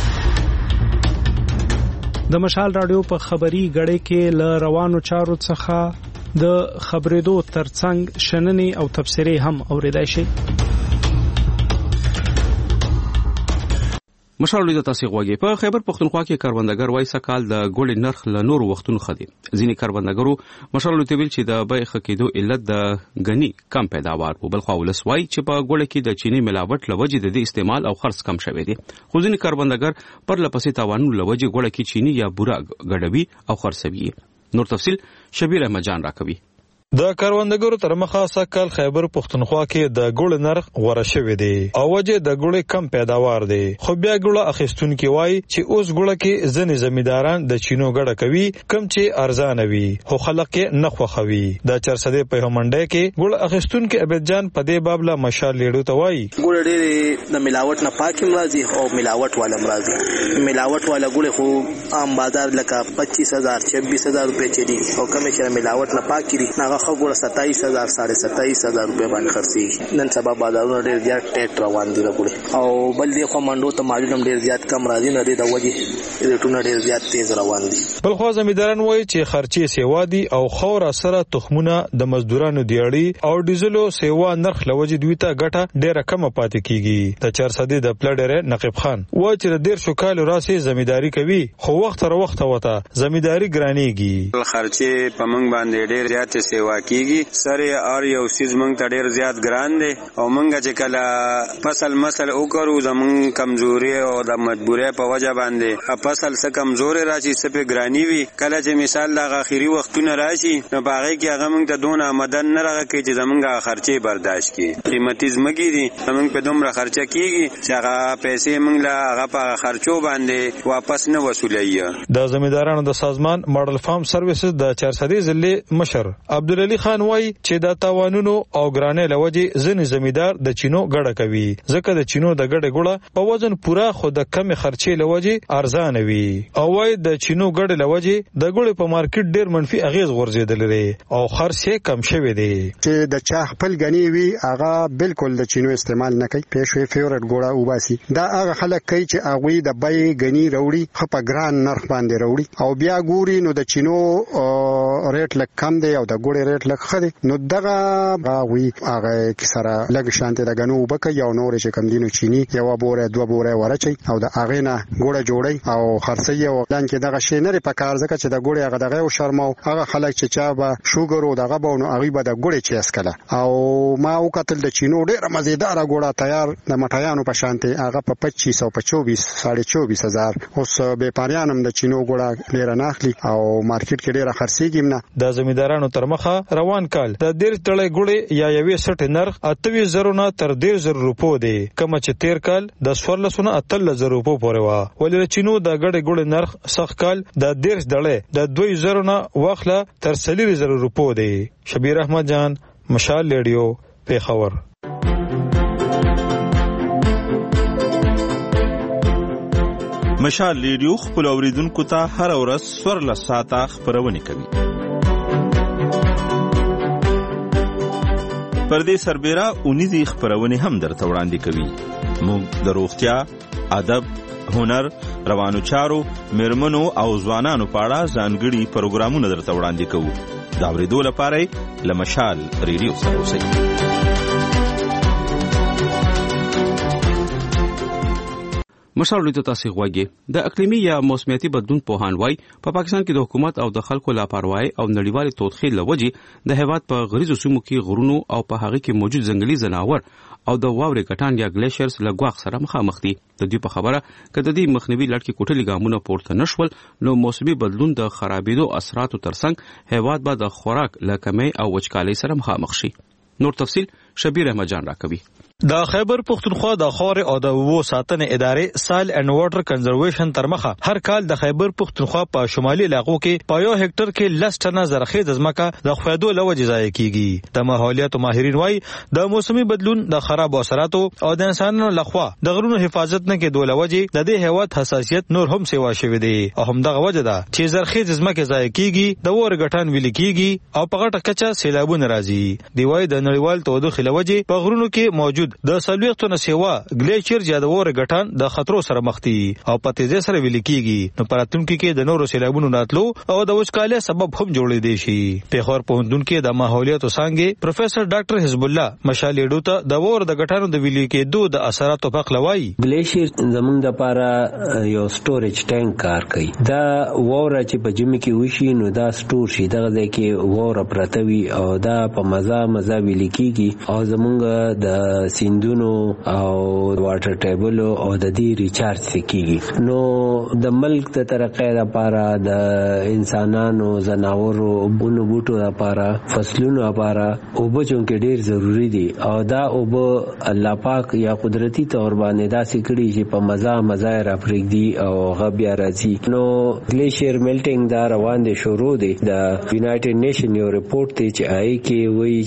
د مشال رادیو په خبري غړې کې له روانو چارو څخه د خبرېدو ترڅنګ شننې او تبصرې هم اورېدای شي. مشال د تاسو غوږی په خیبر پختونخوا کې کاروندګر وای سکال د ګوړې نرخ له نور وختونو خدي. ځینې کاروندګرو مشال ته ویل چې د بیه خکېدو علت د غني کم پیداوار وو، بل خو ولس وای چې په ګوړې کې د چینی ملاوت لوجې د استعمال او خرڅ کم شوی دی. خو ځینې کاروندګر پر لپسې تاوانونو لوجې ګوړې کې چینی یا بورا غډوي او خرڅوي. نور تفصيل شبیر احمد جان راکوي. د کاروندګرو تر مخه سکل خیبر پختونخوا کې د ګوړ نرخ غوړه شوی دی او وجه د ګوړې کم پیداوار دی. خو بیا ګوړه اخیستونکو وای چې اوس ګوړه کې ځنې زمیداران د چینو ګډه کوي کم چې ارزانه وي، خو خلک یې نه خوښوي. د چرسدې په همنډه کې ګوړه اخیستونکو عبد جان په دې باب لا مشال لیډو ته وای ګوړه ډېر د ملاوت نه پاکي مرضی او ملاوت والا مرضی. ملاوت والا ګوړه خو عام بازار لکه پچیس هزار چھبیس هزار روپے چي دي او کم چې ملاوت نه پاکي دي هغه خو ستائیس ہزار ساڑھے ستائیس ہزار روپے باندې خرڅي. نن سبا بازارونه ډېر زیات ټیټ روان دي راغلي او بل دی خو منډو ته ماجون ډېر زیات کم راځي نه دی د وجه ریټونه ډېر زیات تیز روان دي. بل خو زمیداران وایي چې خرچي سیوا دي او خور سره تخمونه د مزدورانو دیاړي او ډیزلو سیوا نرخ لوجه دوی ته ګټه ډېر کم پاتې کیږي. د چرسدې د پلډر نقیب خان وایي چې ډېر شو کال راسي زمیداری کوي خو وخت تر وخت وته زمیداری ګرانیږي. خرچي په منګ باندې ډېر زیات سیوا کیږي سره ار یو سیز مونږ ته ډیر زیات ګران دي او مونږ چې کله فصل مسل وکړو زمون کمزوري او د مجبورۍ په وجه باندې فصل څخه کمزوري راشي سپه ګرانی وي. کله چې مثال د اخیری وختونه راشي نو باغې کې هغه مونږ ته دون آمدن نه راغی چې زمونږه خرچي برداشت کړي. قیمتي زمګي دي زمونږ په دومره خرچه کیږي چې هغه پیسې مونږ لا هغه په خرچو باندې واپس نه وصولایي. د زمیدارانو د سازمان ماډل فارم سرویسز د چارسدې ضلع مشر عبدالعلی خان وای چې د تاوانونو او ګرانې لوجې ځنې زمیدار د چینو ګډه کوي ځکه د چینو د ګډه ګوړه په وزن پورا خو د کم خرچې لوجې ارزانه وي او وای د چینو ګډه لوجې د ګوړې په مارکیټ ډیر منفي اغیز غورځیدل لري او خرڅې کم شوی دی. چې د چا خپل غنی وي هغه بالکل د چینو استعمال نه کوي، پېښې فیورټ ګوړه وباسي. دا هغه خلک کوي چې هغه د بای غنی وروړي خو په ګران نرخ باندې وروړي او بیا ګوري نو د چینو ریټ لک کم دی او د ګوړې ریټ لږ خدي نو دغه غوي هغه کسره لږ شانته د غنو وبکه یو نور چې کم دینو چینی یو بوره دوه بوره ورچي او د اغه نه ګوړه جوړي او خرڅي او لان کې دغه شی نه په کار ځکه چې د ګوړې هغه دغه او شرمو هغه خلک چې چا به شوګر او دغه بونو هغه به د ګوړې چې اسکله او ما وکتل د چینو ډېر مزیدار ګوړه تیار د مټایانو په شانته هغه په پچیس او په چوبیس ساڑھے چوبیس هزار اوس به پاریانم د چینو ګوړه ډېر ناخلي او مارکیټ کې ډېر خرڅيږي نه د زمیندارانو تر مخه روان کال د ډېر تړې ګوړې یا یوې سټ نرخ اته زره نه تر ډېر زره روپو دی کوم چې تیر کال د سورل سونه اتل زره روپو پورې وا ولې چینو د ګړې ګوړې نرخ سخت کال د ډېر دړې د دوه زره نه واخله تر سلیر زره روپو دی. شبیر احمد جان، مشال ریډیو، پیښور. مشال ریډیو خپل اوریدونکو ته هر ورځ سورل ساعته خبرونه کوي. پر دې سربېره اونیزي خبرونه هم درته وړاندې کوي. موږ د روغتیا، ادب، هنر، روانو چارو، میرمنو او ځوانانو په اړه ځانګړي پروګرامونه درته وړاندې کوو. دا ورېدو لپاره له مشال ریډیو سره اوسئ. مشال ریډیو تاسو غواړئ د اقلیمي یا موسمیاتي بدلون په هان وای په پاکستان کې د حکومت او د خلکو لاپروايي او نړیوال توخیل لوجې د هیواد په غریزو سیمو کې غرونو او په هغه کې موجود ځنګلي ځناور او د واورې کټان یا ګلیشرز له ګواښ سره مخامخ دي. د دې په خبره کده د مخنیوي لړ کې کوټلي ګامونه پورته نشول نو موسمي بدلون د خرابېدو اثراتو ترڅنګ هیواد به د خوراک له کمی او وچکالۍ سره مخامخ شي. نور تفصیل شبیر احمد جان راکوي. د خیبر پختونخوا د خاور او د اوبو ساتنې ادارې سایل اینڈ واټر کنزرویشن تر مخه هر کال د خیبر پختونخوا په شمالي علاقو کې په یو هکټر کې لس ټنه زرخیز ځمکه د خویدو لوجې ضایع کیږي. د ماحولیاتو ماهرین وایي د موسمي بدلون د خراب اثراتو او د انسانانو لخوا د غرونو حفاظت نه کې دوه لوجې د دې هیواد حساسیت نور هم سیوا شوی دی او هم دغه وجه ده چې زرخیز ځمکه ضایع کیږي د اور غټان ویل کیږي او په غټه کچه سیلابونه راځي. دی وایي د نړیوال تودوخې لوجې په غرونو کې موجود د سلويختو نسوا ګلیچر جادوور غټان د خطرو سره مخ دي او په تیزه سره ویل کیږي نو پراتونکو کې د نورو سیلابونو راتلو او د وچکالۍ سبب هم جوړې دي شي. پیښور پوهنتون کې د ماحولیاتو څنګه پروفیسور ډاکټر حزب الله مشالېډو ته د ور د غټانو د ویل کېدو د اثراتو په خلوي. ګلیشر زمونږ د لپاره یو سټوریج ټانک کار کوي. دا وره چې په جمی کې وشي نو دا سټور شي دغه ځای کې وره پرتوي او دا په مزه مزه ویل کیږي او زمونږ د سیندونو او واټر ټیبل او د دې ریچارج کیږي. نو د ملک د ترقې لپاره د انسانانو زناورو بونو بوټو لپاره فصلونو لپاره او بچون کې ډیر ضروری دي او دا او الله پاک یا قدرتی تور باندې دا سکړي چې په مزه مزه را پرېږدي او غبیا راځي. نو ګلیشیر میلټینګ دا روان دي شروع دي د یونایټډ نیشن یو ریپورت دی چې آی کې وایي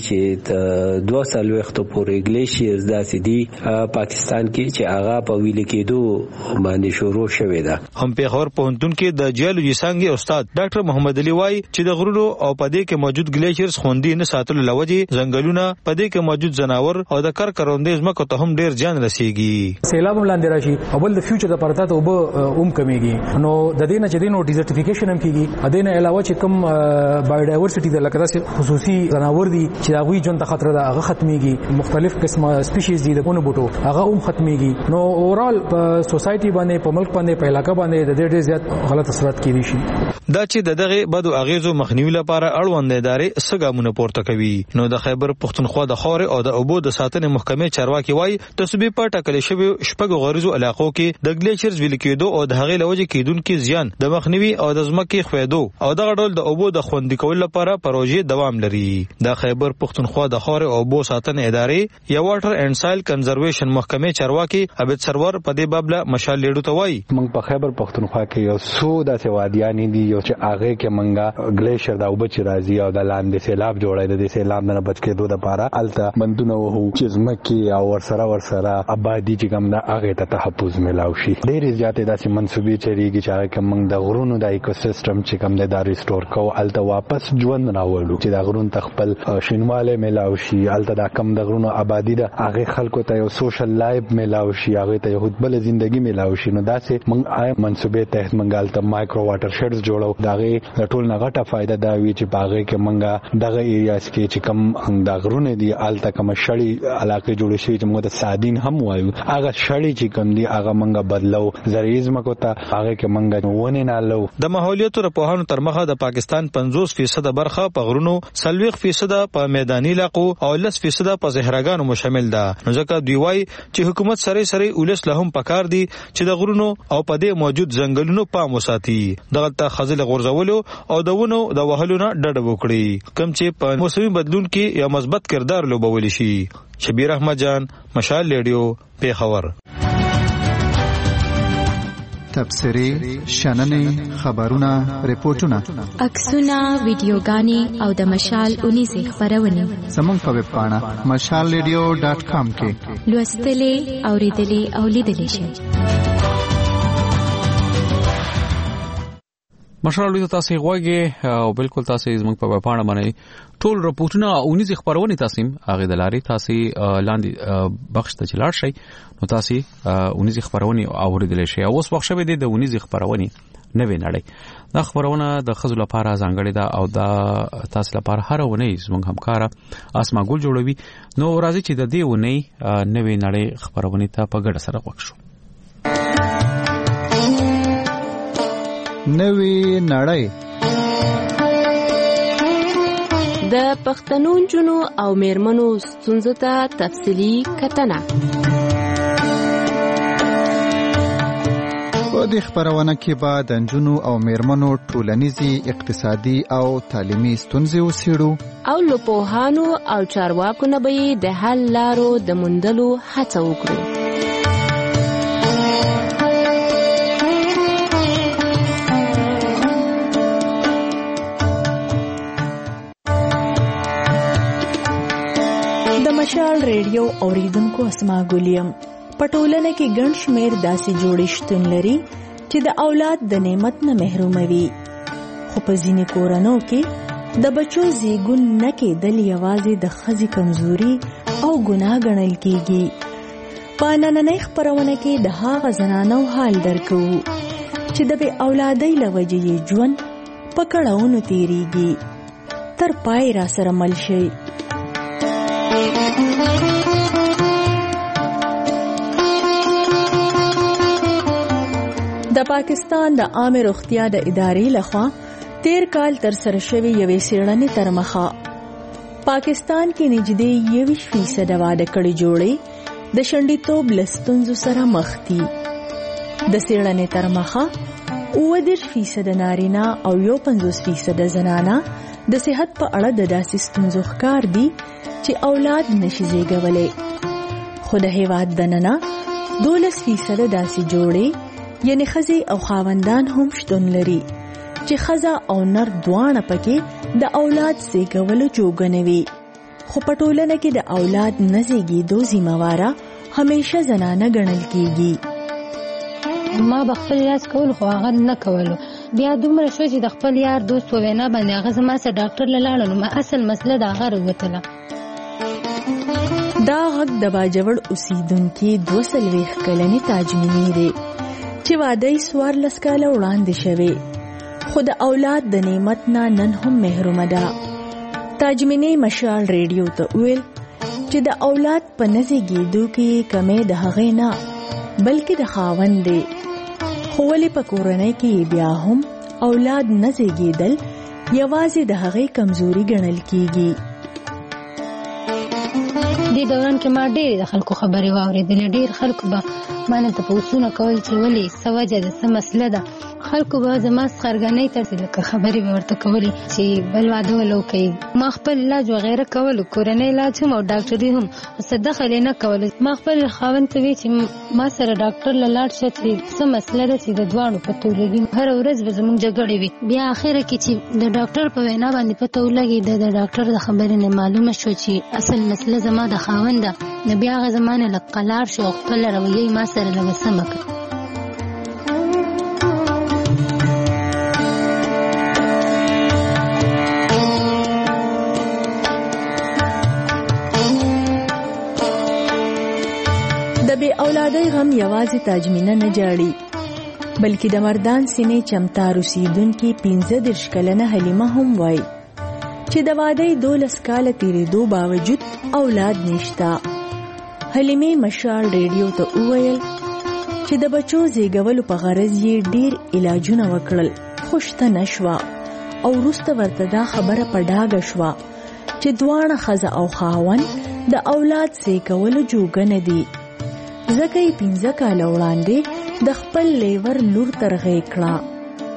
چې دوه سال وخت پورې ګلیشیر دا سدي پاکستان کې چې هغه په ویل کېدو باندې شروع شوې ده. هم پیښور پوهنتون کې د جیولوژي څنګه استاد ډاکټر محمد علي وایي چې د غرونو او پدې کې موجود ګلیشرز خوندې نه ساتلو لوجې ځنګلونه پدې کې موجود ځناور او د کار کروندې ځمکو ته هم ډیر جان رسیږي. سیلاب لاندې راشي او بل د فیوچر لپاره ته وب اوم کمیږي نو د دې نه چې دینو ډیزرټیفیکیشن هم کیږي. ا دې نه علاوه چې کوم بایوډایورسټي د لکه خصوصي ځناور دي چې هغه ژوند ته خطر ده هغه ختميږي. مختلف قسمه سپیشیز دي د ونه بوټو هغه هم ختميږي. نو اورال په سوسايټي باندې په ملک باندې په علاقہ باندې د ډېر زیات غلط اثرات کیدي شي. دا چې دغه بدو اغیزو مخنیوي لپاره اړوند ادارې سګامونه پورته کوي. نو د خیبر پختونخوا د خاور او د اوبو د ساتنې محکمې چارواکي وایي تصویب په ټاکل شوی شپږ غریزو علاقو کې د ګلیچرز ویل کېدو او د هغې لوجې کېدونکو زیان د مخنیوي او د ځمکې خویدو او دغه ډول د اوبو د خوندي کول لپاره پروژې دوام لري. د خیبر پختونخوا د خاور او اوبو ساتنې ادارې یا واټر اینڈ سایل کنزرویشن محکمې چارواکي عبد سرور په دې باب له مشال لیډو ته وایي موږ په خیبر پختونخوا کې یو څو داسې وادیان دي یو چې هغه کې منګه ګلیشر دا وبچ راځي او د لاندې سیلاب جوړای د سیلاب نه بچ کېدو لپاره الته بندونه وو چې زمکه او ورسره ورسره آبادی چې کوم دا هغه ته تحفظ ملاوي شي. ډېر زیاتې داسې منسوبې چریږي چې هغه کوم د غرونو د ایکوسیستم چې کوم د ریسټور کو الته واپس ژوند راوړو چې دا غرون تخپل شینواله ملاوي شي الته دا کم د غرونو آبادی ده هغه خلکو ته یو سوشل لایف میلاو شي هغه ته یو بل ژوندۍ میلاو شي. نو دا سه موږ آی منصوبې تحت منګال ته مایکرو واټر شیډز جوړو. داغه ټول نه غټه فائدہ دا وی چې باغې کې منګه دغه ایریاس کې چې کم د غرونه دي آلته کم شړی علاقې جوړ شي چې موږ د سادین هم وایو هغه شړی چې کم دي هغه منګه بدلو زریزم کو ته هغه کې منګه ونه نه لو. د ماحولیت رپوهانو تر مخه د پاکستان پنځوس فیصد برخه په غرونو، سلويخ فیصد په میداني علاقو او لس فیصد په صحراګانو مشامل ده. نو ځکه دوی وایي چې حکومت سره سره ولس له هم پکار دي چې د غرونو او په دې موجود ځنګلونو پام وساتي. دغه ته خزل غورځولو او دونو د وهلو نه ډډه وکړي کوم چې په موسمي بدلون کې یو مثبت کردار لوبول شي. شبیر احمد جان، مشال ریډیو، پیښور. تبصرې، شننې، خبرونه، ریپورتونه، عکسونه، ویډیوګانې او د مشال اونیزې خبرونه زموږ په ویب پاڼه مشال ریډیو ډاټ کام کې لوستلې، اوریدلې او لیدلې شئ. مشال ریډیو تاسو غوږی او بالکل تاسو زموږ په ویب پاڼه باندې ټول رپورټونه او اونیزې خبرونه تاسو هغه د لاري تاسو لاندې بخښ ته چلاړ شئ. نو تاسو اونیزې خبرونه اوریدلې شئ. اوس وخت شوه د اونیزې خبرونه نوې نړۍ. دا خبرونه د خزو لپاره ځانګړې ده او دا تاسو لپاره هر ونې زموږ همکار اسما ګل جوړوي. نو راځي چې د دې ونې نوې نړۍ خبرونه ته په ګډه سره وکړو. نوې نړۍ د پښتنو جنو او میرمنو ستونزو ته تفصیلی کتنه. په دې خبرونه کې به د جنو او میرمنو ټولنیزي، اقتصادي او تعلیمي ستونزې وڅېړو او له پوهانو او چارواکو نه به د حل لارو د موندلو هڅه وکړو. مشال ریډیو اوریدونکو اسما ګولیم پټولنه کې ګڼ شمیر داسې جوړښتون لري چې د اولاد د نعمت نه محروموي. خو په ځینې کورنو کې د بچو زیږون نه کېدل یوازې د ښځې کمزوري او ګناه ګڼل کېږي. په نننۍ خپرونه کې د هغه زنانو حال درکو چې د بې اولادۍ له وجې یې ژوند په کړاوونو تېرېږي. تر پای را سره مل شئ. د پاکستان د عامه روغتیا د ادارې لخوا تیر کال تر سره شوی یوې څېړنې تر مخه پاکستان کې نږدې یویشت فیصد واده کړي جوړې د شنډیتوب له ستونزو سره مخ دي. د څېړنې تر مخه اووه دېرش فیصد نارینه او یو پنځوس فیصد زنانه د صحت په اړه د داسې ستونزو ښکار دي چې اولاد نشي زیږولی. خو د هیواد دننه دولس فیصد داسې جوړې یعنی ښځې او خاوندان هم شتون لري چې ښځه او نر دواړه پکې د اولاد زیږولو جوګنوي. خو په ټولنه کې د اولاد نه زیږېدو ذمہواره همیشه زنانه ګڼل کیږي. ما به خپل علاج کول خو هغه نه کولو. بیا دومره شو چې د خپل یار دوست په وینا باندې هغه زما سره ډاکټر له لاړو نو ما اصل مسله د هغه وروتله. دا غږ د باجوړ اوسیدونکي دوه څلوېښت کلنې تاجمینې دی چې واده یې څوارلس کاله وړاندې شوی خو د اولاد د نعمت نه نن هم محرومه ده. تاجمینې مشال ریډیو ته ویل چې د اولاد په نه زیږېدو کې کمی د هغې نه بلکې د خاوند دی. خو ولې په کورنۍ کې بیا هم اولاد نه زیږېدل یوازې د هغې کمزوري ګڼل کیږي. دې دوران کې ما ډېرې د خلکو خبرې واورېدلې. ډېر خلکو به ما نه تپوسونه کول چې ولې څه وجه ده، څه مسله ده. خلکو به زما څخرګنۍ ته لکه خبرې به ورته کولې چې بل واده ولو کوي. ما خپل علاج وغیره کولو، کورنۍ علاج هم او ډاکټري هم، څه دخل یې نه کولو. ما خپل خاوند ته وی چې ما سره ډاکټر له لاړ شه چې څه مسله ده چې د دواړو پته ولګي. هره ورځ به زموږ جګړې وي. بیا اخره کې چې د ډاکټر په وینا باندې پته ولګي، د ډاکټر د خبرې نه معلومه شو چې اصل مسله زما د خاوند ده. نو بیا هغه زما نه لږ قلار شو، خپل رویه ما سره لږ سمه کړه. یوازې تاجمینه نه جاړي بلکې د مردان سیمې چمتار اوسیدونکي پنځه دېرش کلنه حلیمه هم وایي چې د واده دولس کاله تېرېدو باوجود اولاد نشته. حلیمې مشال ریډیو ته وویل چې د بچو زیږولو په غرض یې ډېر علاجونه وکړل خو شته نشوه او وروسته ورته دا خبره په ډاګه شوه چې دواړه ښځه او خاوند د اولاد زیږولو جوګه نه دي ځکه یې پنځه کاله وړاندې د خپل لیور لور ترغې کړه.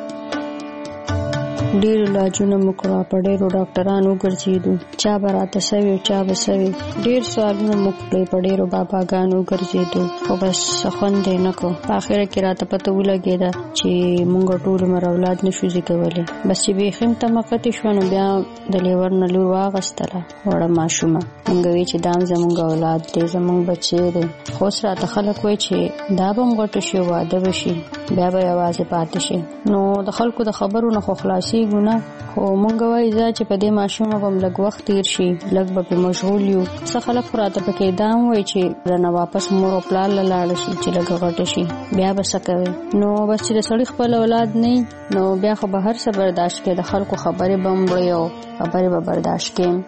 ډېر علاجونه مو کړه په ډېرو ډاکټرانو ګرځېدو چا به راته سوي چا به سوي ډېر سوالونه مو کړی په ډېرو باباګانو ګرځېدو خو بس خوند یې نه کو. په اخره کې راته پته ولګېده چې مونږ ټول عمر اولاد نشو زېږولی. بس چې بیخي م تمقتې شوه نو بیا د لیور نه لور واغستله وړه ماشومه مونږ وی چې دام زمونږ اولاد دی زمونږ بچی دی. خو اوس راته خلک وایي چې دا به م غټه شي واده به شي بیا به یوازې پاتې شي. نو د خلکو د خبرو نه خو خلاصېږو نه خو مونږ وایي ځه چې په دې ماشومه به م لږ وخت تېر شي لږ به پرې مشغول یو. څه خلک خو راته پکې دا هم وایي چې رانه واپس مور او پلار له لاړه شي چې لږ غټه شي بیا به څه کوي. نو بس چې د سړي خپل اولاد نه نو بیا خو به هر څه برداشت کړي د خلکو خبرې به م وړي او خبرې به برداشت کړي.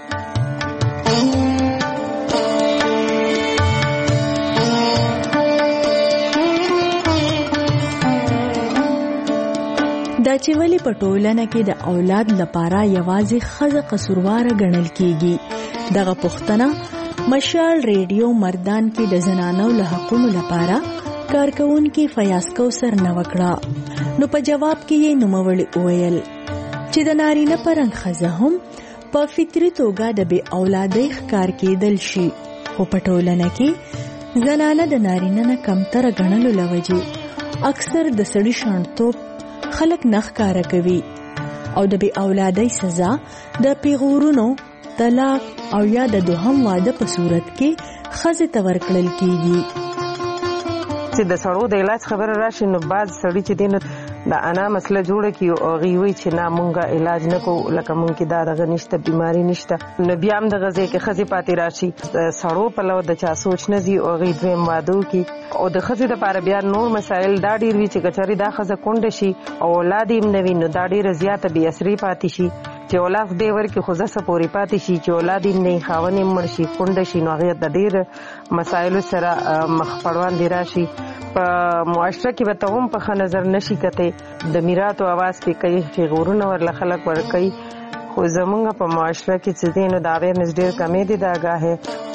دا چې ولې په ټولنه کې د اولاد لپاره یوازې ښځه قصورواره ګڼل کیږي دغه پوښتنه مشال ریډیو مردان کې د زنانو له حقونو لپاره کارکونکي فیاض کوثر نه وکړه. نو په جواب کې یې نوموړي وویل چې د نارینه پرنګ ښځه هم په فطري توګه د بې اولادۍ ښکار کېدل شي خو په ټولنه کې زنانه د نارینه نه کمتره ګڼلو له وجې اکثر د سړي شانتوب خلک نه ښکاره کوي او د بې اولادۍ سزا د پیغورونو طلاق او یا د دوهم واده په صورت کې ښځې ته ورکړل کیږي. چې د سړو د علاج خبره راشي نو بعض سړي چې دین د انا مسله جوړه کی او غوي چې نه مونږه علاج نکو لکه مونږ کې دا دغه نشته بیماری نشته نو بیا هم د غزې کې خزي پاتې راشي سړو په لو د چا سوچ نه دی او غي دوی مادو کې او د خزي د لپاره بیا نور مسائل دا ډیر وی چې کچري دا خزه کونډ شي او اولاد یې نوي نو دا ډیر زیاته بي اثري پاتې شي چې اولاد دې ورکه خو زسه پوری پاتې شي چې اولاد یې نه خاونې مړ شي کونډ شي نو هغه د ډیر مسائل سره مخ پړوان دی راشي. په معاشره کې به ته هم په ښه نظر نشي کته د میراث او आवाज کې کوي چې غورونه ورله خلک ورکوي خو زمونږ په معاشره کې چې دینو دا اویرنس ډیر کمې دي دا آگاهه.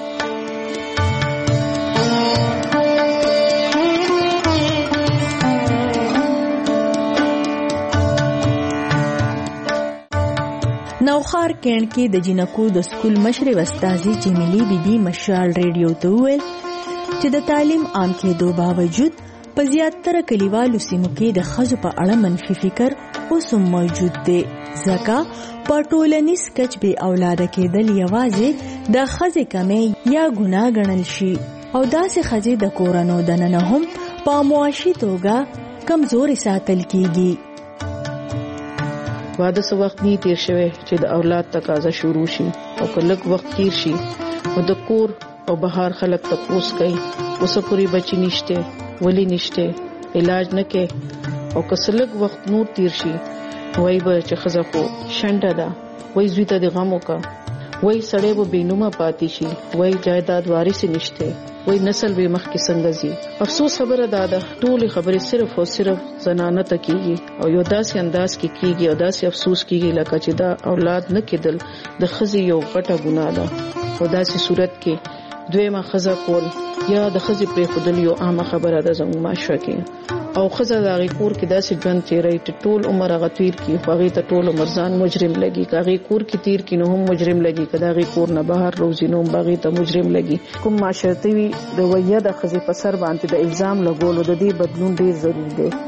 نوخار کین کې د جنکو د سکول مشر استاذي جمیلی بیبي مشال ریډیو ته ویل چې د تعلیم عام کېدو باوجود په زیاتره کلیوالو سیمو کې د ښځو په اړه منفي فکر اوس هم موجود دی ځکه په ټولنیز کچ بې اولاده کېدل یوازې د ښځې کمې یا ګناه ګڼل شي او داسې ښځې د کورنو دننه هم په معاشي توګه کمزوري ساتل کیږي. واده څه وخت نه تیر شوی چې د اولاد تقاضا شروع شي او کله وخت تیر شي او د کور او بهر خلک تپوس کوي اوسه پوری بچی نشته ولی نشته علاج نه کې او کسلګ وخت نور تیر شي وای به چې خزه خو شنډه ده وای زوی ته د غمو کا وای سړی به بینومه پاتې شي وای جایداد وارث نشته وای نسل به مخ کې څنګه زی. افسوس خبره ده ده ټول خبره صرف او صرف زنانه ته کیږي او یو داسې انداز کې کیږي او داسې افسوس کیږي لکه چې دا اولاد نه کېدل د خزي یو پټه ګناه ده او داسې صورت کې دویمه خزه کول یا د خزي پرې خودل یو عامه خبره ده زموږ معاشره کې او خزه د هغې کور کې داسې ژوند تېروي چې ټول عمر هغه تیر کړي خو هغې ته ټول عمر ځان مجرم لګي که هغې کور کې تیر کړي نو هم مجرم لګي که د هغې کور نه بهر روزي نو هم هغې ته مجرم لګي. کوم معاشرتي رویه د ښځې په سر باندې د الزام لګولو د دې بدلون ډېر ضروري دی.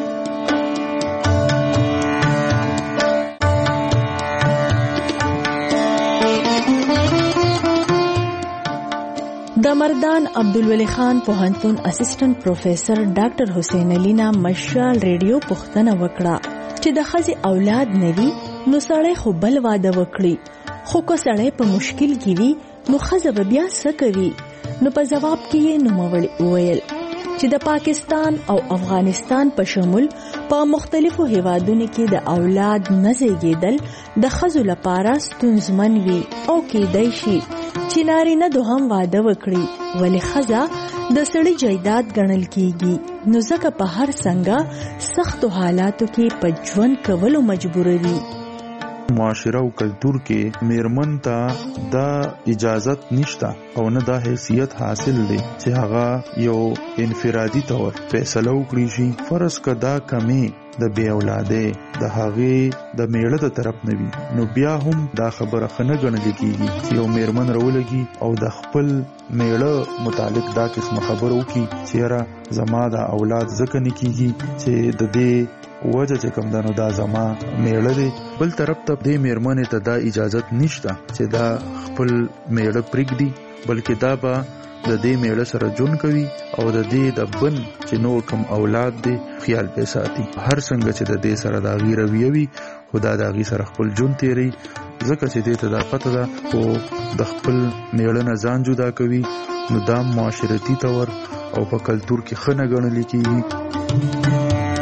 د مردان عبدالولی خان پوهنتون اسسټنټ پروفیسر ډاکټر حسین علی نا مشال ریډیو پوښتنه وکړه چې د ښځې اولاد نوي نو سړی خو بل واده وکړي خو که سړی په مشکل کې وي نو ښځه به بیا څه کوي؟ نو په جواب کې یې نوموړي وویل چې د پاکستان او افغانستان په شمول په مختلفو هیوادونو کې د اولاد نه زیږیدل د ښځو لپاره ستونزمن وي او کېدای شي چې نارینه دوهم واده وکړي، ولې ښځه د سړي جایداد ګڼل کیږي، نو ځکه په هر څنګه سختو حالاتو کې په ژوند کولو مجبور وي. معاشره او کلتور کې میرمن ته دا اجازت نشته او نه دا حیثیت حاصل دی چې هغه یو انفرادي تور فیصله وکړي شي. فرض کدا کمی د بی اولاده د هغه د میړه د طرف نه وي، نو بیا هم دا خبره خنه ګڼل کیږي چې یو میرمن راولږي او د خپل میړه متعلق دا قسم خبره وکړي چې را زما د اولاد ځکه نه کیږي چې د دې وجه چې کوم دنو دا زما میړه دی. بل طرف ته دې میرمنې ته دا اجازت نشته چې دا خپل میړه پرېږدي، بلکې دا به د دې میړه سره جون کوي او د دې د بن چې نور کوم اولاد دی خیال پې ساتي. هر څنګه چې د دې سره دا غي رویه وي، خدا دا غي سره خپل جون تیری، ځکه چې دې ته دا پته ده او د خپل میړه نه ځان جدا کوي، نو دا معاشرتي تور او په کلتور کې ښه نه ګڼل کېږي.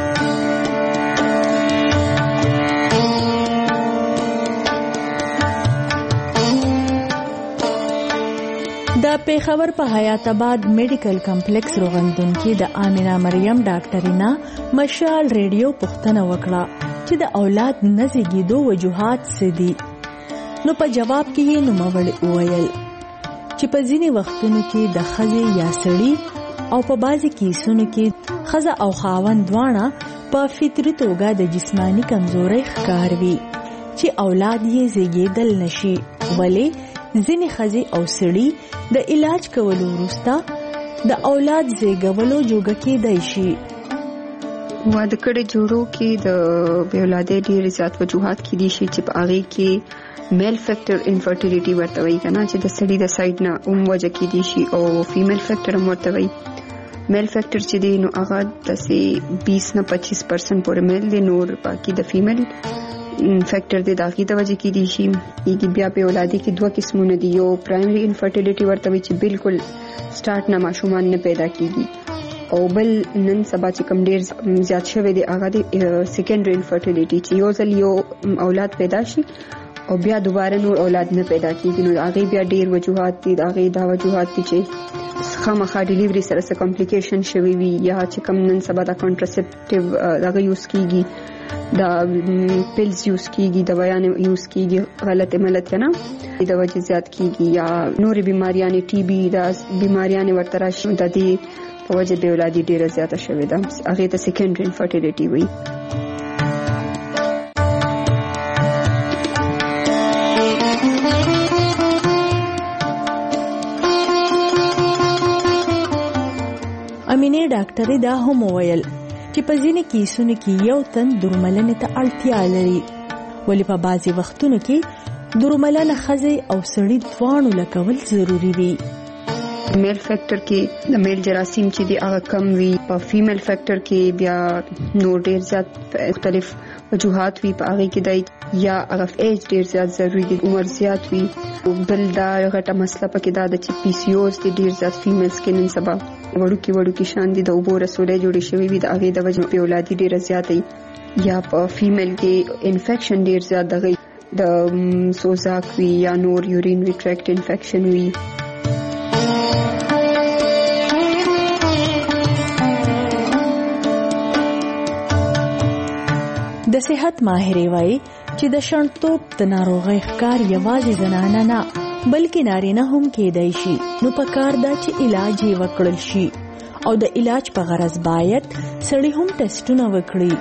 د پیښور په حیات آباد میډیکل کمپلیکس روغندون کې د آمینه مریم ډاکټرینا مشال ریډیو پوښتنه وکړه چې د اولاد نه زیږیدو وجوهات څه دي، نو په جواب کې یې نوموړې وویل چې په ځینې وختونو کې د ښځې یا سړي او په بعضې کیسونو کې ښځه او خاوند دواړه په فطري توګه د جسماني کمزورۍ ښکار وي چې اولاد یې زیږیدل نشي، ولې ځینې ښځې او سړي د علاج کولو وروسته د اولاد زیږولو جوګه کېدای شي. واده کړي جوړو کې د بې اولادۍ ډېرې زیات وجوهات کېدای شي چې په هغې کې میل فیکټر انفرټیلیټي ورته وایي که نه، چې د سړي د سایډ نه هم وجه کېدای شي، او فیمیل فیکټر هم ورته وایي. میل فیکټر چې دی نو هغه داسې بیس نه پچیس پرسنټ پورې میل دی، نور باقي د فیمیل فیکټر دی داغي د وجه کې دي شي. یګي بیا په اولادي کې دوه قسمونه دي، یو پرایمري انفرټیلیټي ورته وي چې بالکل سٹارټ نه ماشومان نه پیدا کیږي، او بل نن سبا چې کوم ډیر زیات شوی دی هغه د سیکنډري انفرټیلیټي چې یو ځل یو اولاد پیدا شي او بیا دوباره نور اولاد نه پیدا کیږي. نو هغه بیا ډیر وجوهات دي، هغه دا وجوهات دي چې خامخا ډیلیوري سره څه کمپلیکیشن شوی وي، یا چې کوم نن سبا د کنټراسپټیو دغه یوز کیږي، دا پیلز یوز کیږي، دوایان یوز کیږي، غلط ملت نه د وجه زیات کیږي، یا نورې بیماریاں ټي بي دا بیماریاں ورته راشي، د دې په وجه بې اولادي ډیره زیاته شوې ده، هغه ته سیکنډري انفرټیلیټي وایي. امینه ډاکټري دا هم وویل چې په ځینې کیسونو کې یو تن درملنې ته اړتیا لري، ولې په بعضې وختونو کې درملنه ښځې او سړي دواړو له کول ضروري وي. میل فیکټر کې د میل جراثیم چې دی هغه کم وي، په فیمیل فیکټر کې بیا نور ډیر زیات مختلف وجوهات وي، په هغه کې د یا هغه ایج ډیر زیات ضروری دی، عمر زیات وي. بل دا غټه مسله پکې دا د چې پی سی اوز دی ډیر زیات فیمیلز کې نن سبا وړوکی وړوکی شان دي، د اوبو رسولې جوړې شوی وي، د هغې د وجې بې اولادي ډېره زیاته وي. یا په فیمیل کې انفیکشن ډېر زیات دغه د سوزاک وي یا نور یورینري ټریکټ انفیکشن وي. د صحت ماهرې وایي چې د شڼتوب د ناروغۍ ښکار یوازې زنانه نه بلکې نارینه هم کېدای شي، نو پکار دا چې علاج یې وکړل شي، او د علاج په غرض باید سړي هم ټسټونه وکړي.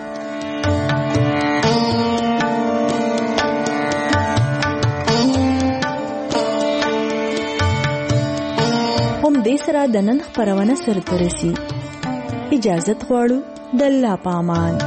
هم دې سره د نن خپرونه سرته رسي. اجازت غواړو د الله په امان.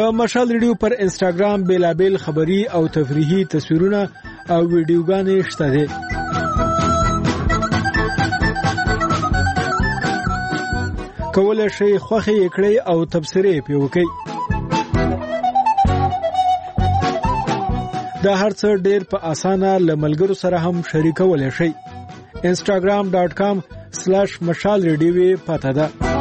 د مشال ریډیو پر انسټاګرام بیلابل خبری او تفریحي تصویرونه او ویډیوګانې شته دي. کولای شئ خوښي کړئ او تبصرې پې وکړئ. دا هر څه ډېر په اسانه له ملګرو سره هم شریکولی شئ. انسټاګرام ډاټ کام سلیش مشال ریډیو پته ده.